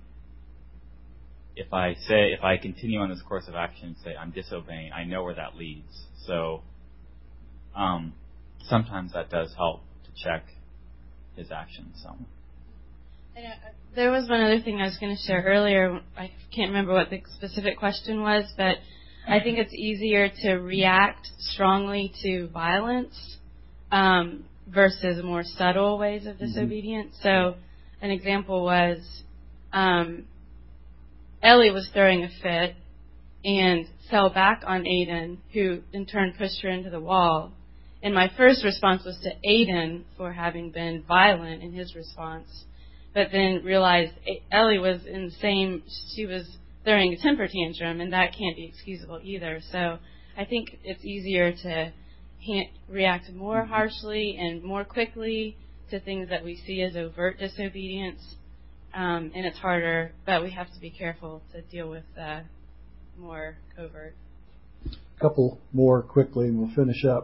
if I say, if I continue on this course of action and say I'm disobeying, I know where that leads. So um, sometimes that does help to check his actions. So. And, uh, there was one other thing I was going to share earlier. I can't remember what the specific question was, but I think it's easier to react strongly to violence um, versus more subtle ways of disobedience. Mm-hmm. So an example was um, Ellie was throwing a fit and fell back on Aiden, who in turn pushed her into the wall. And my first response was to Aiden for having been violent in his response, but then realized Ellie was in the same, she was throwing a temper tantrum, and that can't be excusable either. So I think it's easier to ha- react more harshly and more quickly to things that we see as overt disobedience, um, and it's harder, but we have to be careful to deal with uh, more covert. A couple more quickly, and we'll finish up.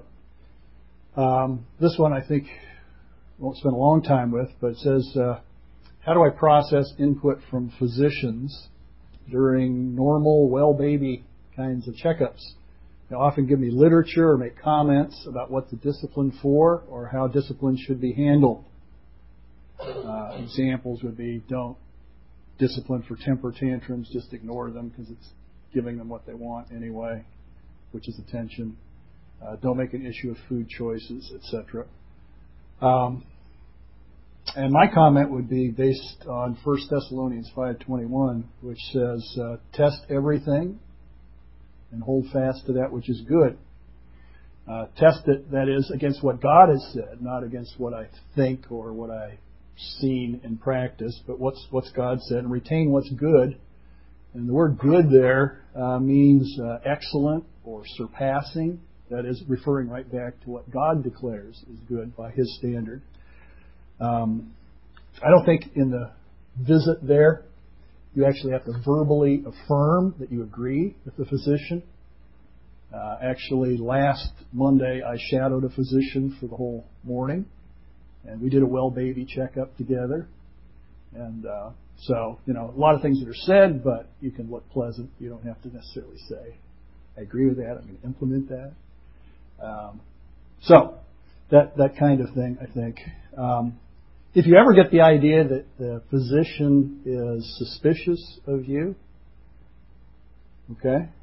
Um, this one I think won't spend a long time with, but it says, uh, how do I process input from physicians during normal well baby kinds of checkups? They often give me literature or make comments about what to discipline for or how discipline should be handled. Uh, examples would be, don't discipline for temper tantrums, just ignore them because it's giving them what they want anyway, which is attention. Uh, don't make an issue of food choices, et cetera. Um, and my comment would be based on First Thessalonians five twenty-one, which says, uh, test everything and hold fast to that which is good. Uh, test it, that is, against what God has said, not against what I think or what I've seen in practice, but what's what's God said, and retain what's good. And the word good there uh, means uh, excellent or surpassing. That is referring right back to what God declares is good by His standard. Um, I don't think in the visit there you actually have to verbally affirm that you agree with the physician. Uh, actually, last Monday I shadowed a physician for the whole morning, and we did a well baby checkup together. And uh, so, you know, a lot of things that are said, but you can look pleasant. You don't have to necessarily say, I agree with that, I'm going to implement that. Um, so, that that kind of thing, I think. Um, if you ever get the idea that the physician is suspicious of you, okay,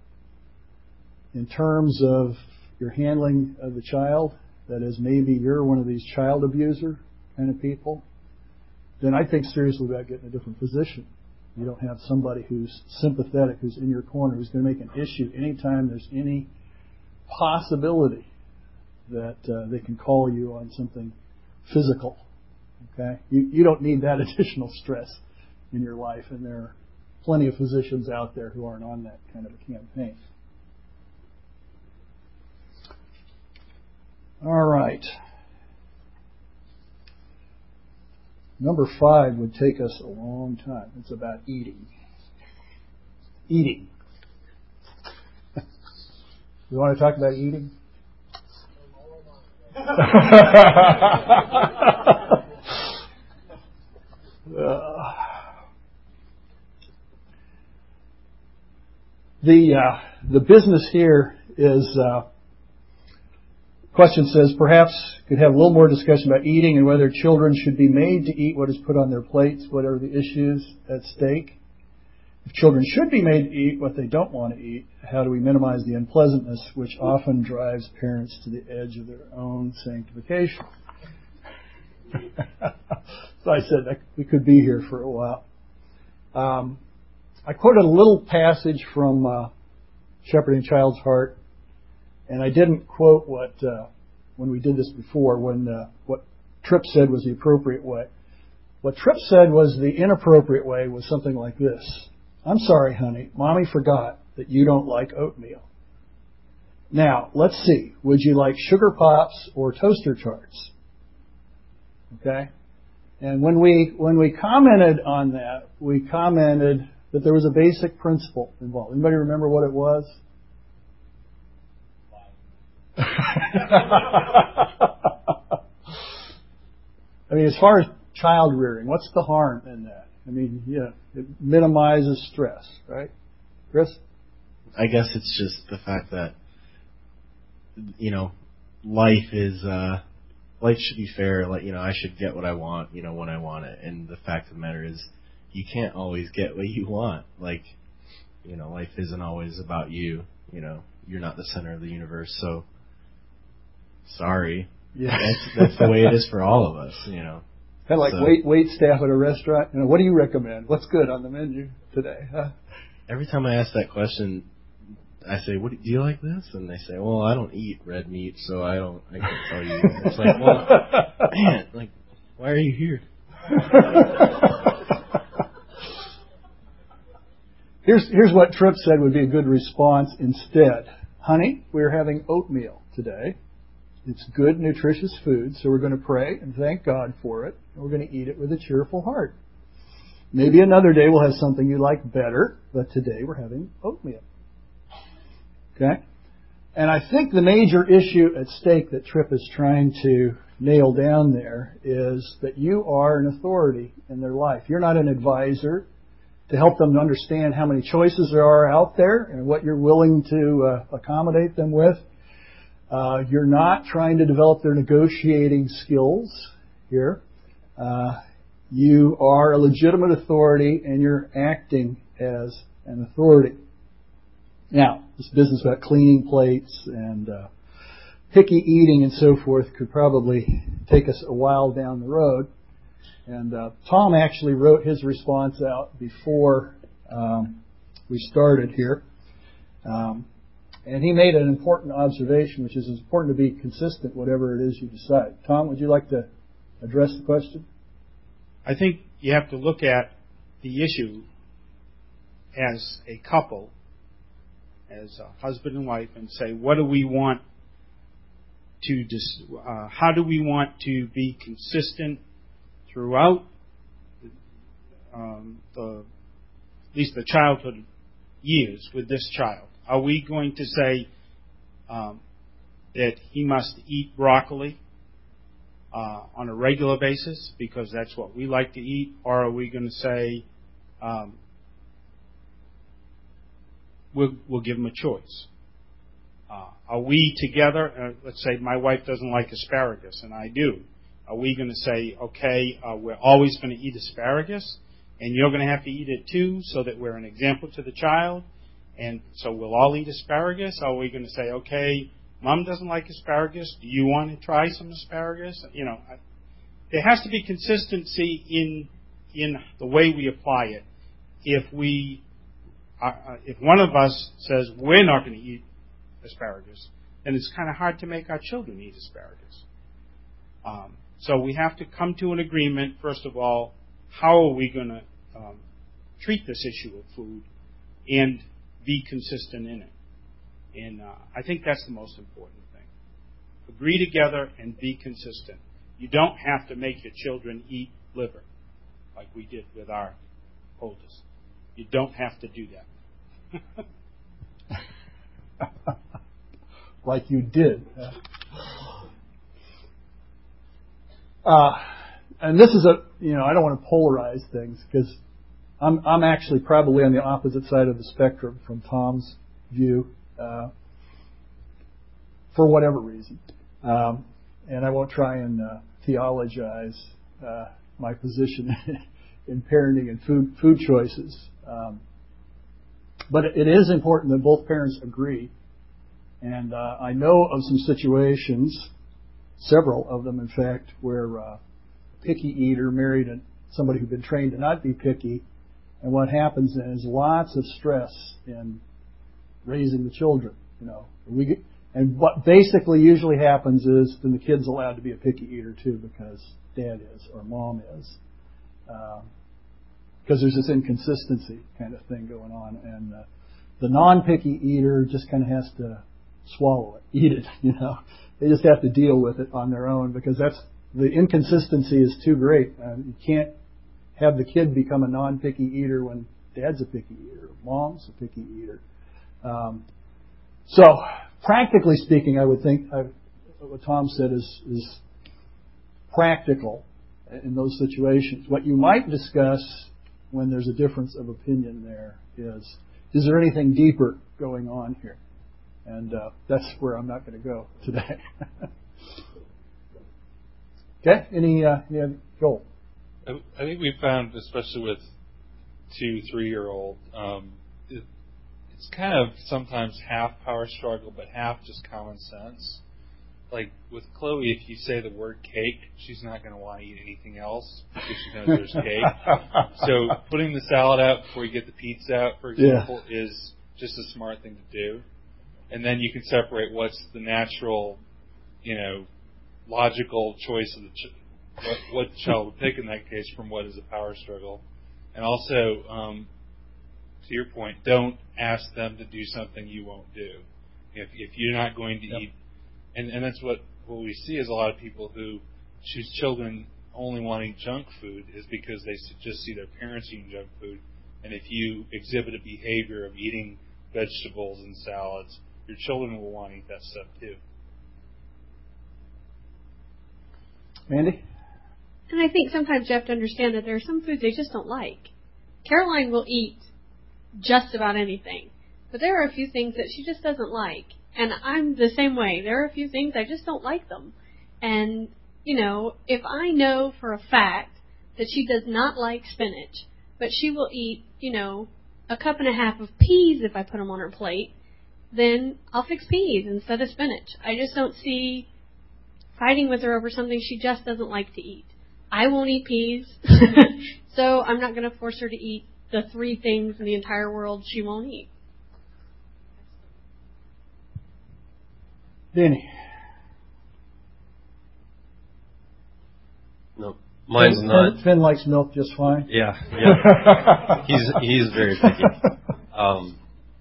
in terms of your handling of the child, that is, maybe you're one of these child abuser kind of people, then I think seriously about getting a different physician. You don't have somebody who's sympathetic, who's in your corner, who's going to make an issue anytime there's any possibility that uh, they can call you on something physical. Okay, you you don't need that additional stress in your life, and there are plenty of physicians out there who aren't on that kind of a campaign. All right. Number five would take us a long time. It's about eating. Eating. You want to talk about eating? uh, the uh, the business here is. Uh, question says, perhaps could have a little more discussion about eating and whether children should be made to eat what is put on their plates, whatever the issues at stake. If children should be made to eat what they don't want to eat, how do we minimize the unpleasantness which often drives parents to the edge of their own sanctification? So I said that we could be here for a while. Um, I quoted a little passage from uh, Shepherding Child's Heart, and I didn't quote what, uh, when we did this before, when uh, what Tripp said was the appropriate way. What Tripp said was the inappropriate way was something like this. I'm sorry, honey, Mommy forgot that you don't like oatmeal. Now, let's see. Would you like sugar pops or toaster tarts? Okay? And when we when we commented on that, we commented that there was a basic principle involved. Anybody remember what it was? I mean, as far as child rearing, what's the harm in that? I mean, yeah, it minimizes stress, right? Chris? I guess it's just the fact that, you know, life is, uh, life should be fair. Like, you know, I should get what I want, you know, when I want it. And the fact of the matter is, you can't always get what you want. Like, you know, life isn't always about you. You know, you're not the center of the universe. So, sorry. Yeah. That's, that's the way it is for all of us, you know. Kind of like so, wait wait staff at a restaurant. You know, what do you recommend? What's good on the menu today? Huh? Every time I ask that question, I say, "What do you like this?" And they say, "Well, I don't eat red meat, so I don't. I can't tell you." It's like, well, man, like, why are you here? here's here's what Tripp said would be a good response instead. Honey, we're having oatmeal today. It's good, nutritious food, so we're going to pray and thank God for it, and we're going to eat it with a cheerful heart. Maybe another day we'll have something you like better, but today we're having oatmeal. Okay? And I think the major issue at stake that Tripp is trying to nail down there is that you are an authority in their life. You're not an advisor to help them to understand how many choices there are out there and what you're willing to uh, accommodate them with. Uh, you're not trying to develop their negotiating skills here. Uh, you are a legitimate authority, and you're acting as an authority. Now, this business about cleaning plates and uh, picky eating and so forth could probably take us a while down the road. And uh, Tom actually wrote his response out before um, we started here. Um, And he made an important observation, which is it's important to be consistent, whatever it is you decide. Tom, would you like to address the question? I think you have to look at the issue as a couple, as a husband and wife, and say, what do we want to, dis- uh, how do we want to be consistent throughout um, the, at least the childhood years with this child? Are we going to say um, that he must eat broccoli uh, on a regular basis because that's what we like to eat? Or are we going to say um, we'll, we'll give him a choice? Uh, are we together? Uh, let's say my wife doesn't like asparagus and I do. Are we going to say, okay, uh, we're always going to eat asparagus and you're going to have to eat it too so that we're an example to the child? And so we'll all eat asparagus? Or are we going to say, okay, Mom doesn't like asparagus. Do you want to try some asparagus? You know, I, there has to be consistency in in the way we apply it. If we, uh, if one of us says we're not going to eat asparagus, then it's kind of hard to make our children eat asparagus. Um, so we have to come to an agreement. First of all, how are we going to um, treat this issue of food, and be consistent in it. And uh, I think that's the most important thing. Agree together and be consistent. You don't have to make your children eat liver like we did with our oldest. You don't have to do that. Like you did. Uh, and this is a, you know, I don't want to polarize things because I'm, I'm actually probably on the opposite side of the spectrum from Tom's view, uh, for whatever reason. Um, and I won't try and uh, theologize uh, my position in parenting and food food choices. Um, but it is important that both parents agree. And uh, I know of some situations, several of them in fact, where uh, a picky eater married a, somebody who'd been trained to not be picky. And what happens is lots of stress in raising the children. You know, we get, and what basically usually happens is then the kid's allowed to be a picky eater too because dad is or mom is, because um, there's this inconsistency kind of thing going on, and uh, the non-picky eater just kind of has to swallow it, eat it. You know, they just have to deal with it on their own because that's the inconsistency is too great. Uh, you can't have the kid become a non-picky eater when dad's a picky eater, mom's a picky eater. Um, so, practically speaking, I would think I, what Tom said is, is practical in those situations. What you might discuss when there's a difference of opinion there is, is there anything deeper going on here? And uh, that's where I'm not going to go today. Okay, any, uh, yeah, Joel? I, I think we found, especially with two, three-year-old, um, it, it's kind of sometimes half power struggle, but half just common sense. Like with Chloe, if you say the word cake, she's not going to want to eat anything else because she knows there's cake. So putting the salad out before you get the pizza out, for example, yeah. is just a smart thing to do. And then you can separate what's the natural, you know, logical choice of the ch- what, what the child would pick in that case from what is a power struggle. And also, um, to your point, don't ask them to do something you won't do. If, if you're not going to yep. eat, and, and that's what, what we see is a lot of people who choose children only wanting junk food is because they just see their parents eating junk food. And if you exhibit a behavior of eating vegetables and salads, your children will want to eat that stuff too. Mandy? And I think sometimes you have to understand that there are some foods they just don't like. Caroline will eat just about anything, but there are a few things that she just doesn't like. And I'm the same way. There are a few things I just don't like them. And, you know, if I know for a fact that she does not like spinach, but she will eat, you know, a cup and a half of peas if I put them on her plate, then I'll fix peas instead of spinach. I just don't see fighting with her over something she just doesn't like to eat. I won't eat peas, so I'm not going to force her to eat the three things in the entire world she won't eat. Danny? No, mine's Finn, not. Finn likes milk just fine. Yeah, yeah. he's he's very picky. Um,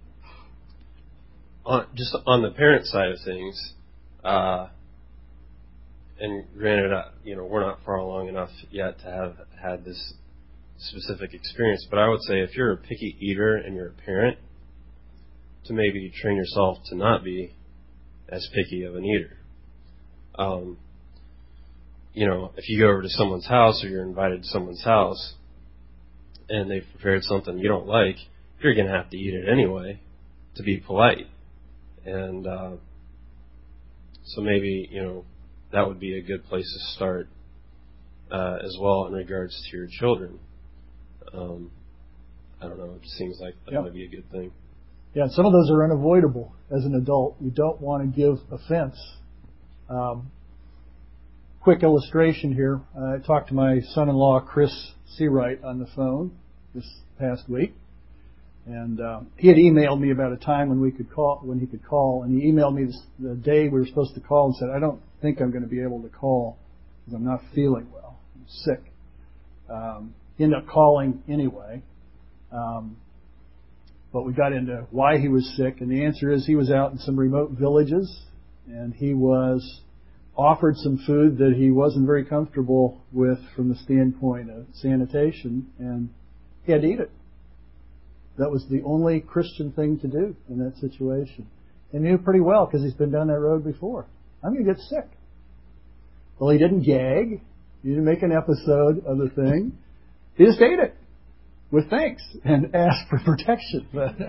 on, just on the parent side of things, uh, and granted, uh, you know, we're not far along enough yet to have had this specific experience, but I would say if you're a picky eater and you're a parent, to maybe train yourself to not be as picky of an eater. Um, you know, if you go over to someone's house or you're invited to someone's house and they've prepared something you don't like, you're going to have to eat it anyway to be polite. And uh, so maybe, you know, that would be a good place to start uh, as well in regards to your children. Um, I don't know, it seems like that yep. might be a good thing. Yeah, some of those are unavoidable as an adult. You don't want to give offense. Um, quick illustration here. I talked to my son-in-law, Chris Seawright, on the phone this past week. And um, he had emailed me about a time when we could call, when he could call, and he emailed me this, the day we were supposed to call and said, I don't think I'm going to be able to call because I'm not feeling well. I'm sick. Um, he ended up calling anyway. Um, but we got into why he was sick, and the answer is he was out in some remote villages, and he was offered some food that he wasn't very comfortable with from the standpoint of sanitation, and he had to eat it. That was the only Christian thing to do in that situation. And he knew pretty well because he's been down that road before. I'm going to get sick. Well, he didn't gag. He didn't make an episode of the thing. He just ate it with thanks and asked for protection.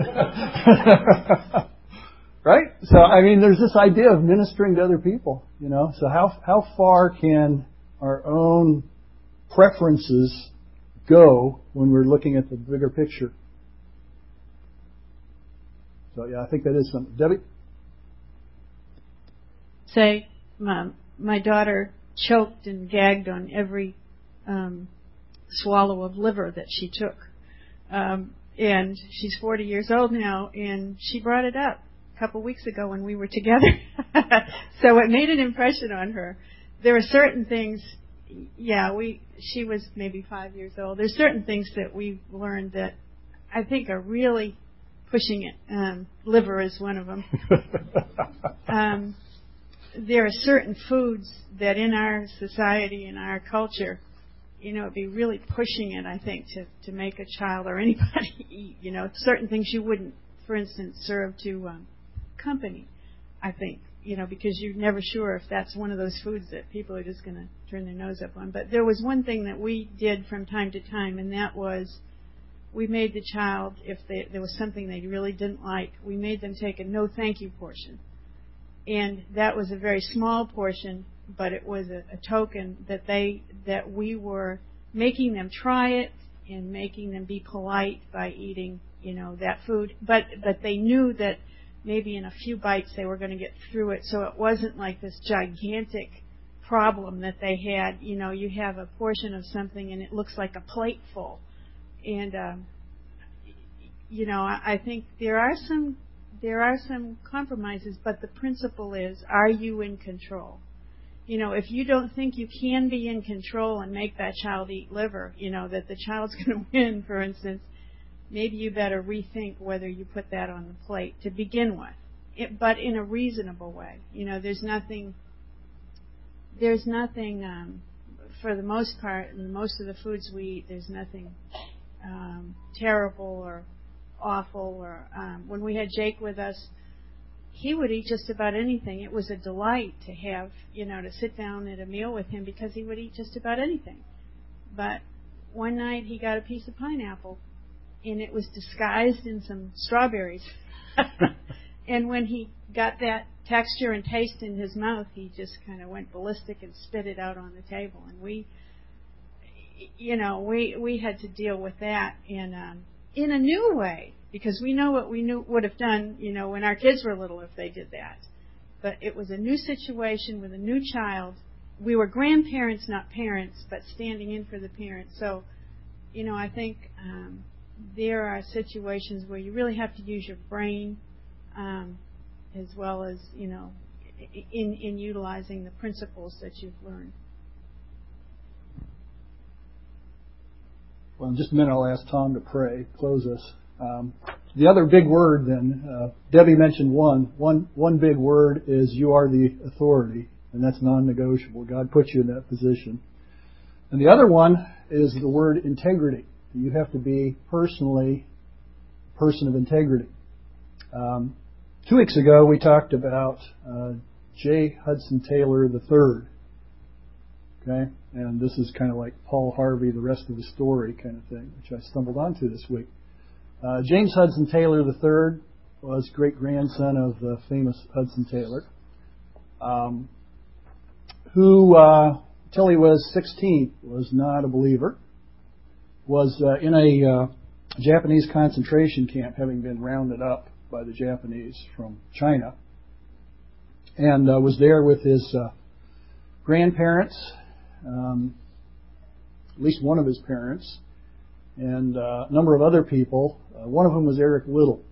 Right? So, I mean, there's this idea of ministering to other people, you know. So how how far can our own preferences go when we're looking at the bigger picture? So, yeah, I think that is something. Debbie? Say, my, my daughter choked and gagged on every um, swallow of liver that she took. Um, and she's forty years old now, and she brought it up a couple weeks ago when we were together. So it made an impression on her. There are certain things, yeah, we she was maybe five years old. There's certain things that we've learned that I think are really pushing it. Um, liver is one of them. um, there are certain foods that in our society, in our culture, you know, it'd be really pushing it, I think, to, to make a child or anybody eat. You know, certain things you wouldn't, for instance, serve to um, company, I think, you know, because you're never sure if that's one of those foods that people are just going to turn their nose up on. But there was one thing that we did from time to time, and that was we made the child, if they, there was something they really didn't like, we made them take a no thank you portion. And that was a very small portion, but it was a, a token that they that we were making them try it and making them be polite by eating, you know, that food. But but they knew that maybe in a few bites they were going to get through it, so it wasn't like this gigantic problem that they had. You know, you have a portion of something and it looks like a plate full. And um, you know, I, I think there are some there are some compromises, but the principle is, are you in control? You know, if you don't think you can be in control and make that child eat liver, you know, that the child's going to win, for instance, maybe you better rethink whether you put that on the plate to begin with, it, but in a reasonable way. You know, there's nothing, there's nothing, um, for the most part, in most of the foods we eat, there's nothing um, terrible or awful. Or um, when we had Jake with us, he would eat just about anything. It was a delight to have, you know, to sit down at a meal with him because he would eat just about anything. But one night he got a piece of pineapple, and it was disguised in some strawberries. And when he got that texture and taste in his mouth, he just kind of went ballistic and spit it out on the table. And we, you know, we we had to deal with that in um, in a new way, because we know what we knew would have done, you know, when our kids were little if they did that. But it was a new situation with a new child. We were grandparents, not parents, but standing in for the parents. So, you know, I think um, there are situations where you really have to use your brain, um, as well as, you know, in, in utilizing the principles that you've learned. Well, in just a minute, I'll ask Tom to pray, close us. Um, the other big word, then, uh, Debbie mentioned one. One one big word is you are the authority, and that's non-negotiable. God put you in that position. And the other one is the word integrity. You have to be personally a person of integrity. Um, two weeks ago, we talked about uh, J. Hudson Taylor the third. Okay, and this is kind of like Paul Harvey, the rest of the story kind of thing, which I stumbled onto this week. Uh, James Hudson Taylor the third was great-grandson of the famous Hudson Taylor, um, who, uh, until he was sixteen, was not a believer, was uh, in a uh, Japanese concentration camp, having been rounded up by the Japanese from China, and uh, was there with his uh, grandparents, um, at least one of his parents, and uh, a number of other people, uh, one of whom was Eric Liddell.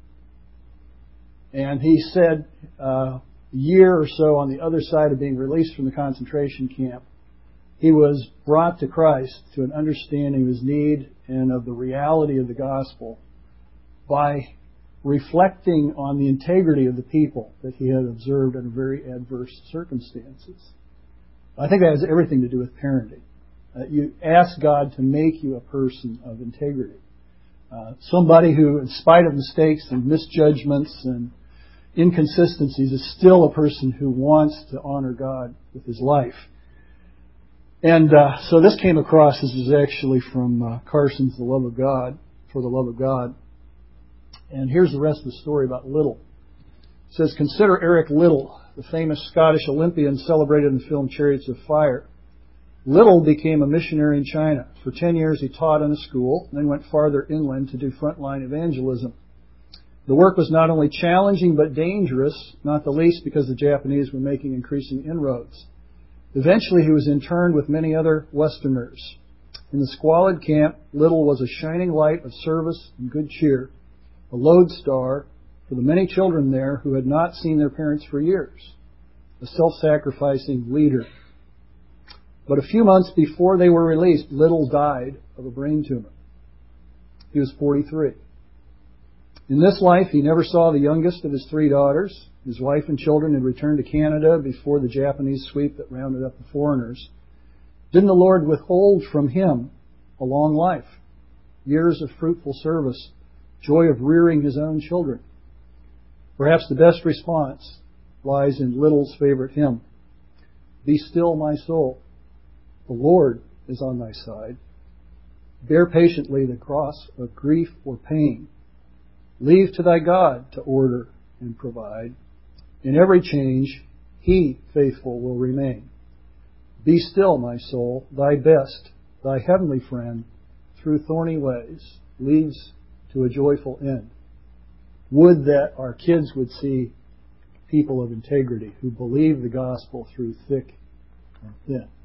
And he said uh, a year or so on the other side of being released from the concentration camp, he was brought to Christ to an understanding of his need and of the reality of the gospel by reflecting on the integrity of the people that he had observed under very adverse circumstances. I think that has everything to do with parenting. Uh, you ask God to make you a person of integrity. Uh, somebody who, in spite of mistakes and misjudgments and inconsistencies, is still a person who wants to honor God with his life. And uh, so this came across, this is actually from uh, Carson's The Love of God, For the Love of God. And here's the rest of the story about Liddell. It says, consider Eric Liddell, the famous Scottish Olympian celebrated in the film Chariots of Fire. Liddell became a missionary in China. For ten years he taught in a school, and then went farther inland to do frontline evangelism. The work was not only challenging but dangerous, not the least because the Japanese were making increasing inroads. Eventually he was interned with many other Westerners. In the squalid camp, Liddell was a shining light of service and good cheer, a lodestar for the many children there who had not seen their parents for years, a self-sacrificing leader. But a few months before they were released, Liddell died of a brain tumor. He was forty-three. In this life, he never saw the youngest of his three daughters. His wife and children had returned to Canada before the Japanese sweep that rounded up the foreigners. Didn't the Lord withhold from him a long life, years of fruitful service, joy of rearing his own children? Perhaps the best response lies in Little's favorite hymn, "Be still, my soul. The Lord is on thy side. Bear patiently the cross of grief or pain. Leave to thy God to order and provide. In every change, he faithful will remain. Be still, my soul. Thy best, thy heavenly friend, through thorny ways, leads to a joyful end." Would that our kids would see people of integrity who believe the gospel through thick and thin.